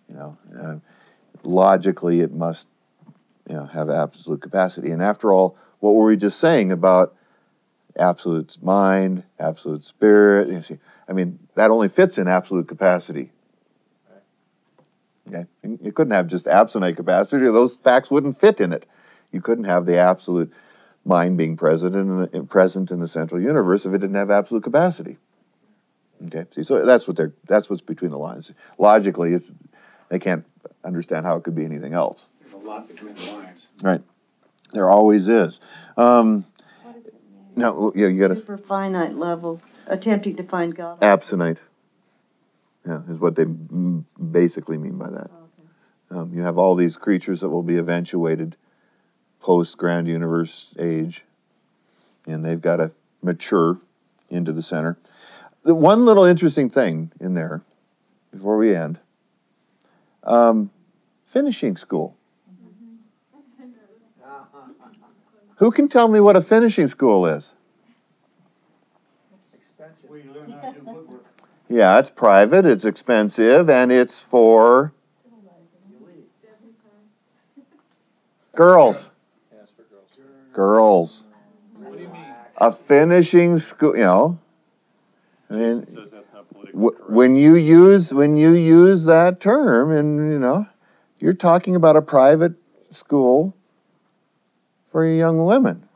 logically it must, have absolute capacity. And after all, what were we just saying about absolute mind, absolute spirit? That only fits in absolute capacity. Okay, you couldn't have just absonite capacity; those facts wouldn't fit in it. You couldn't have the absolute mind being present in the central universe if it didn't have absolute capacity. Okay, see, so that's what's between the lines. Logically, they can't understand how it could be anything else. There's a lot between the lines. Right, there always is. What does it mean? No, you got to Super finite levels, attempting to find God. absonite. Yeah, is what they basically mean by that. You have all these creatures that will be eventuated post-grand universe age, and they've got to mature into the center. The one little interesting thing in there, before we end, finishing school. Who can tell me what a finishing school is? Expensive. We learn how to do woodwork. Yeah, it's private, it's expensive, and it's for girls. Yes, for girls. Girls. What do you mean? A finishing school, It says that's not politically correct. when you use that term, and you're talking about a private school for young women.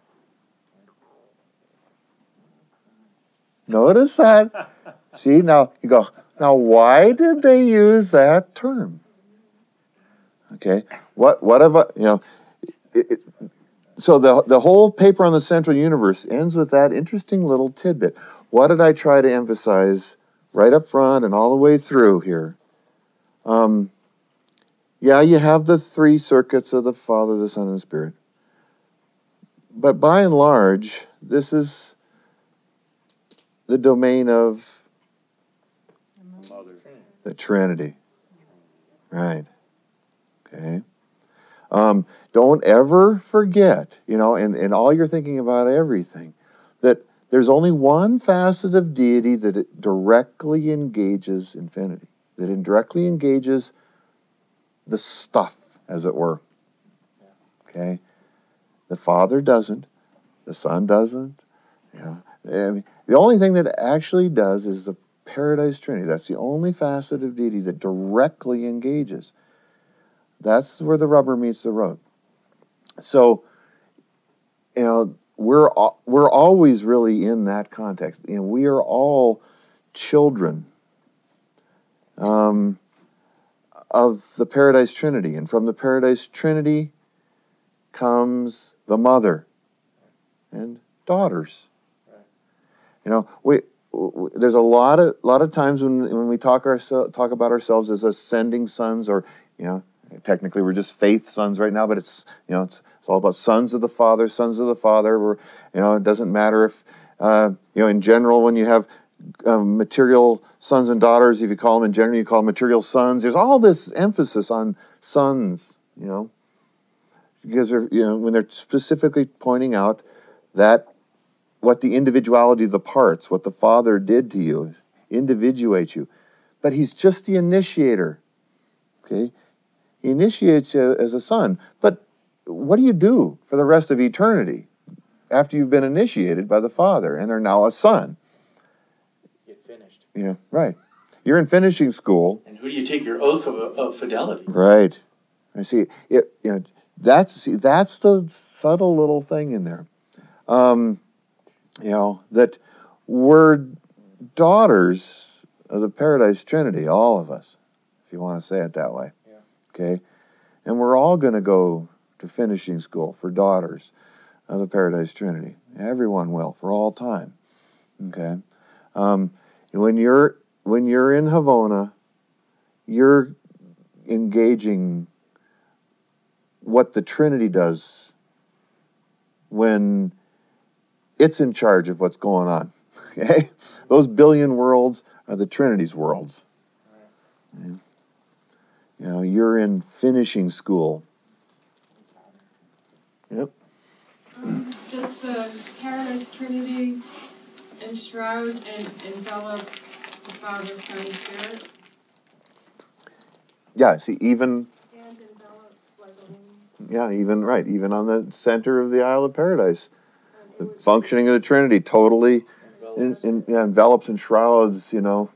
Notice that. See, now you go, now why did they use that term? Okay, what have so the whole paper on the central universe ends with that interesting little tidbit. what did I try to emphasize right up front and all the way through here? Yeah, you have the three circuits of the Father, the Son, and the Spirit. But by and large, this is the domain of the Trinity. Right. Okay. Don't ever forget, in all you're thinking about everything, that there's only one facet of deity that it directly engages infinity, that it directly engages the stuff, as it were. Okay? The Father doesn't. The Son doesn't. Yeah. I mean, the only thing that actually does is the Paradise Trinity. That's the only facet of deity that directly engages. That's where the rubber meets the road. So, we're always really in that context. We are all children of the Paradise Trinity, and from the Paradise Trinity comes the mother and daughters. There's a lot of times when we talk about ourselves as ascending sons, or technically we're just faith sons right now, but it's all about sons of the Father. It doesn't matter if in general, when you have material sons and daughters, if you call them in general, you call them material sons. There's all this emphasis on sons, because when they're specifically pointing out that what the individuality of the parts, what the Father did to you, individuates you. But he's just the initiator. Okay? He initiates you as a son. But what do you do for the rest of eternity after you've been initiated by the Father and are now a son? Get finished. Yeah, right. You're in finishing school. And who do you take your oath of fidelity? Right. I see. That's the subtle little thing in there. That we're daughters of the Paradise Trinity, all of us, if you want to say it that way. Yeah. Okay? And we're all going to go to finishing school for daughters of the Paradise Trinity. Everyone will, for all time. Okay? When you're in Havona, you're engaging what the Trinity does when it's in charge of what's going on. Okay? Those billion worlds are the Trinity's worlds. You're in finishing school. Yep. Does the Paradise Trinity enshroud and envelop the Father, Son, and Spirit? Yeah, see, even... And envelop like a wing? Yeah, even on the center of the Isle of Paradise. The functioning of the Trinity totally envelops and shrouds,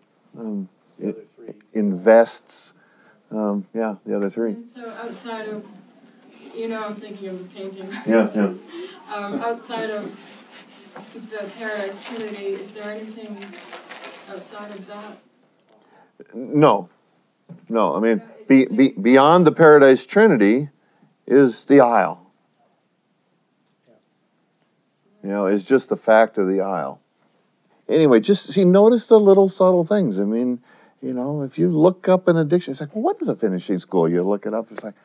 invests, the other three. And so outside of, I'm thinking of the painting. Yeah. Outside of the Paradise Trinity, is there anything outside of that? No. I mean, beyond the Paradise Trinity is the Isle. It's just the fact of the Isle. Anyway, notice the little subtle things. I mean, if you look up in a dictionary, it's like, well, what is a finishing school? You look it up, it's like,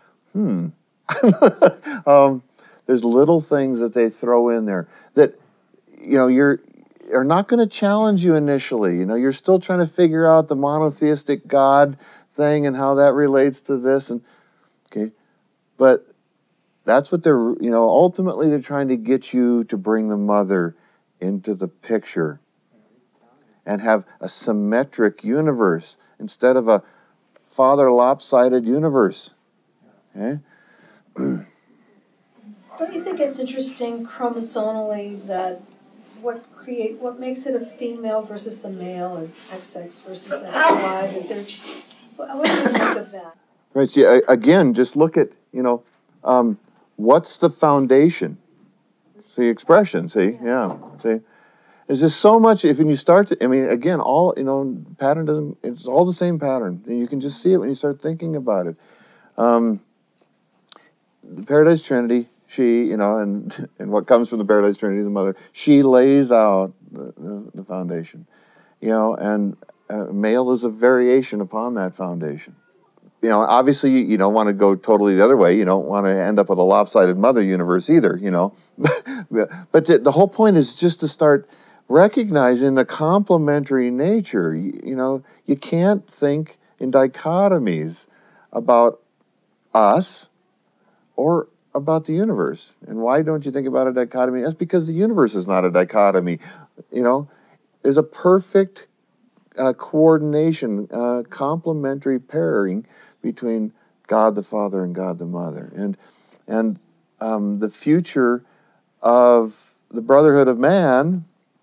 there's little things that they throw in there that, are not going to challenge you initially. You're still trying to figure out the monotheistic God thing and how that relates to this. But that's what they're, ultimately they're trying to get you to bring the mother into the picture and have a symmetric universe instead of a father lopsided universe. Okay? Don't you think it's interesting chromosomally that what makes it a female versus a male is XX versus XY? That there's, what do you think of that? Right. See, again, just look at, what's the foundation? See, expression, see? Yeah. See? There's just so much, when you start to, again, all, pattern it's all the same pattern. And you can just see it when you start thinking about it. The Paradise Trinity she, you know, and what comes from the Paradise Trinity, the mother, she lays out the foundation, you know, and male is a variation upon that foundation. You know, obviously you don't want to go totally the other way. You don't want to end up with a lopsided mother universe either, you know. But the whole point is just to start recognizing the complementary nature. You know, you can't think in dichotomies about us or about the universe. And why don't you think about a dichotomy? That's because the universe is not a dichotomy. You know, there's a perfect coordination, complementary pairing between God the Father and God the Mother. And the future of the brotherhood of man,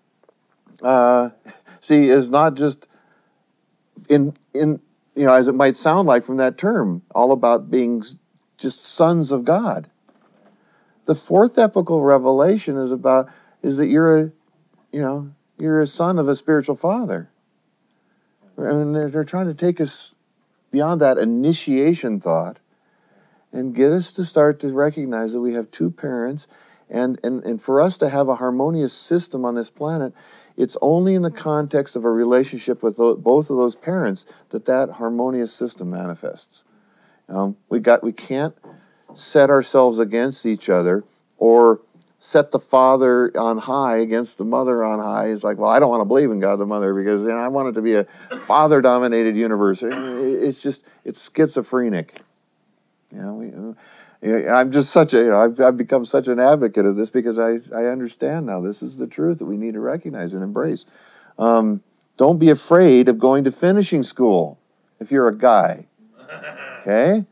see, is not just in you know, as it might sound like from that term, all about being just sons of God. The fourth epical revelation is that you're a son of a spiritual father. And they're trying to take us beyond that initiation thought and get us to start to recognize that we have two parents, and for us to have a harmonious system on this planet, it's only in the context of a relationship with both of those parents that harmonious system manifests. We can't set ourselves against each other or set the father on high against the mother on high. It's like, well, I don't want to believe in God the Mother because I want it to be a father-dominated universe. It's schizophrenic. You know, I'm just I've become such an advocate of this because I understand now this is the truth that we need to recognize and embrace. Don't be afraid of going to finishing school if you're a guy. Okay?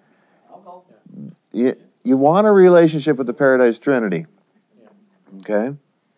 You want a relationship with the Paradise Trinity. Okay?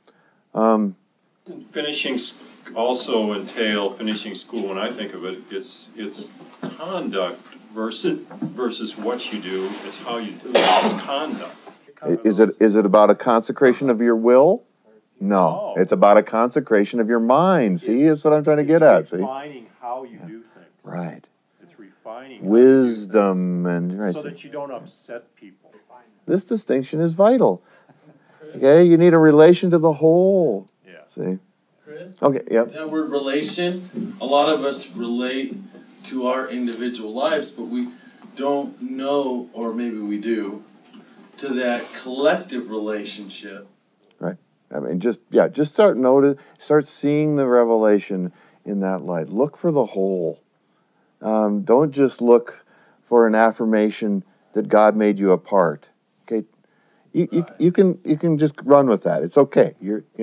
Finishing also entail finishing school. When I think of it, it's conduct versus what you do. It's how you do it. It's conduct. Is it about a consecration of your will? No, it's about a consecration of your mind. See, that's what I'm trying to get at. See, refining how you do things. Right. It's refining wisdom and right. So that you don't upset people. This distinction is vital. Okay, you need a relation to the whole. Yeah. See. Chris? Okay. Yep. That word relation, a lot of us relate to our individual lives, but we don't know, or maybe we do, to that collective relationship. Right. I mean, just start seeing the revelation in that light. Look for the whole. Don't just look for an affirmation that God made you a part. Okay. You can just run with that. It's okay.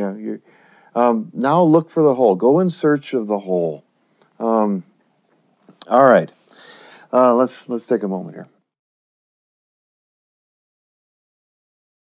Now look for the whole. Go in search of the whole. All right. Let's take a moment here.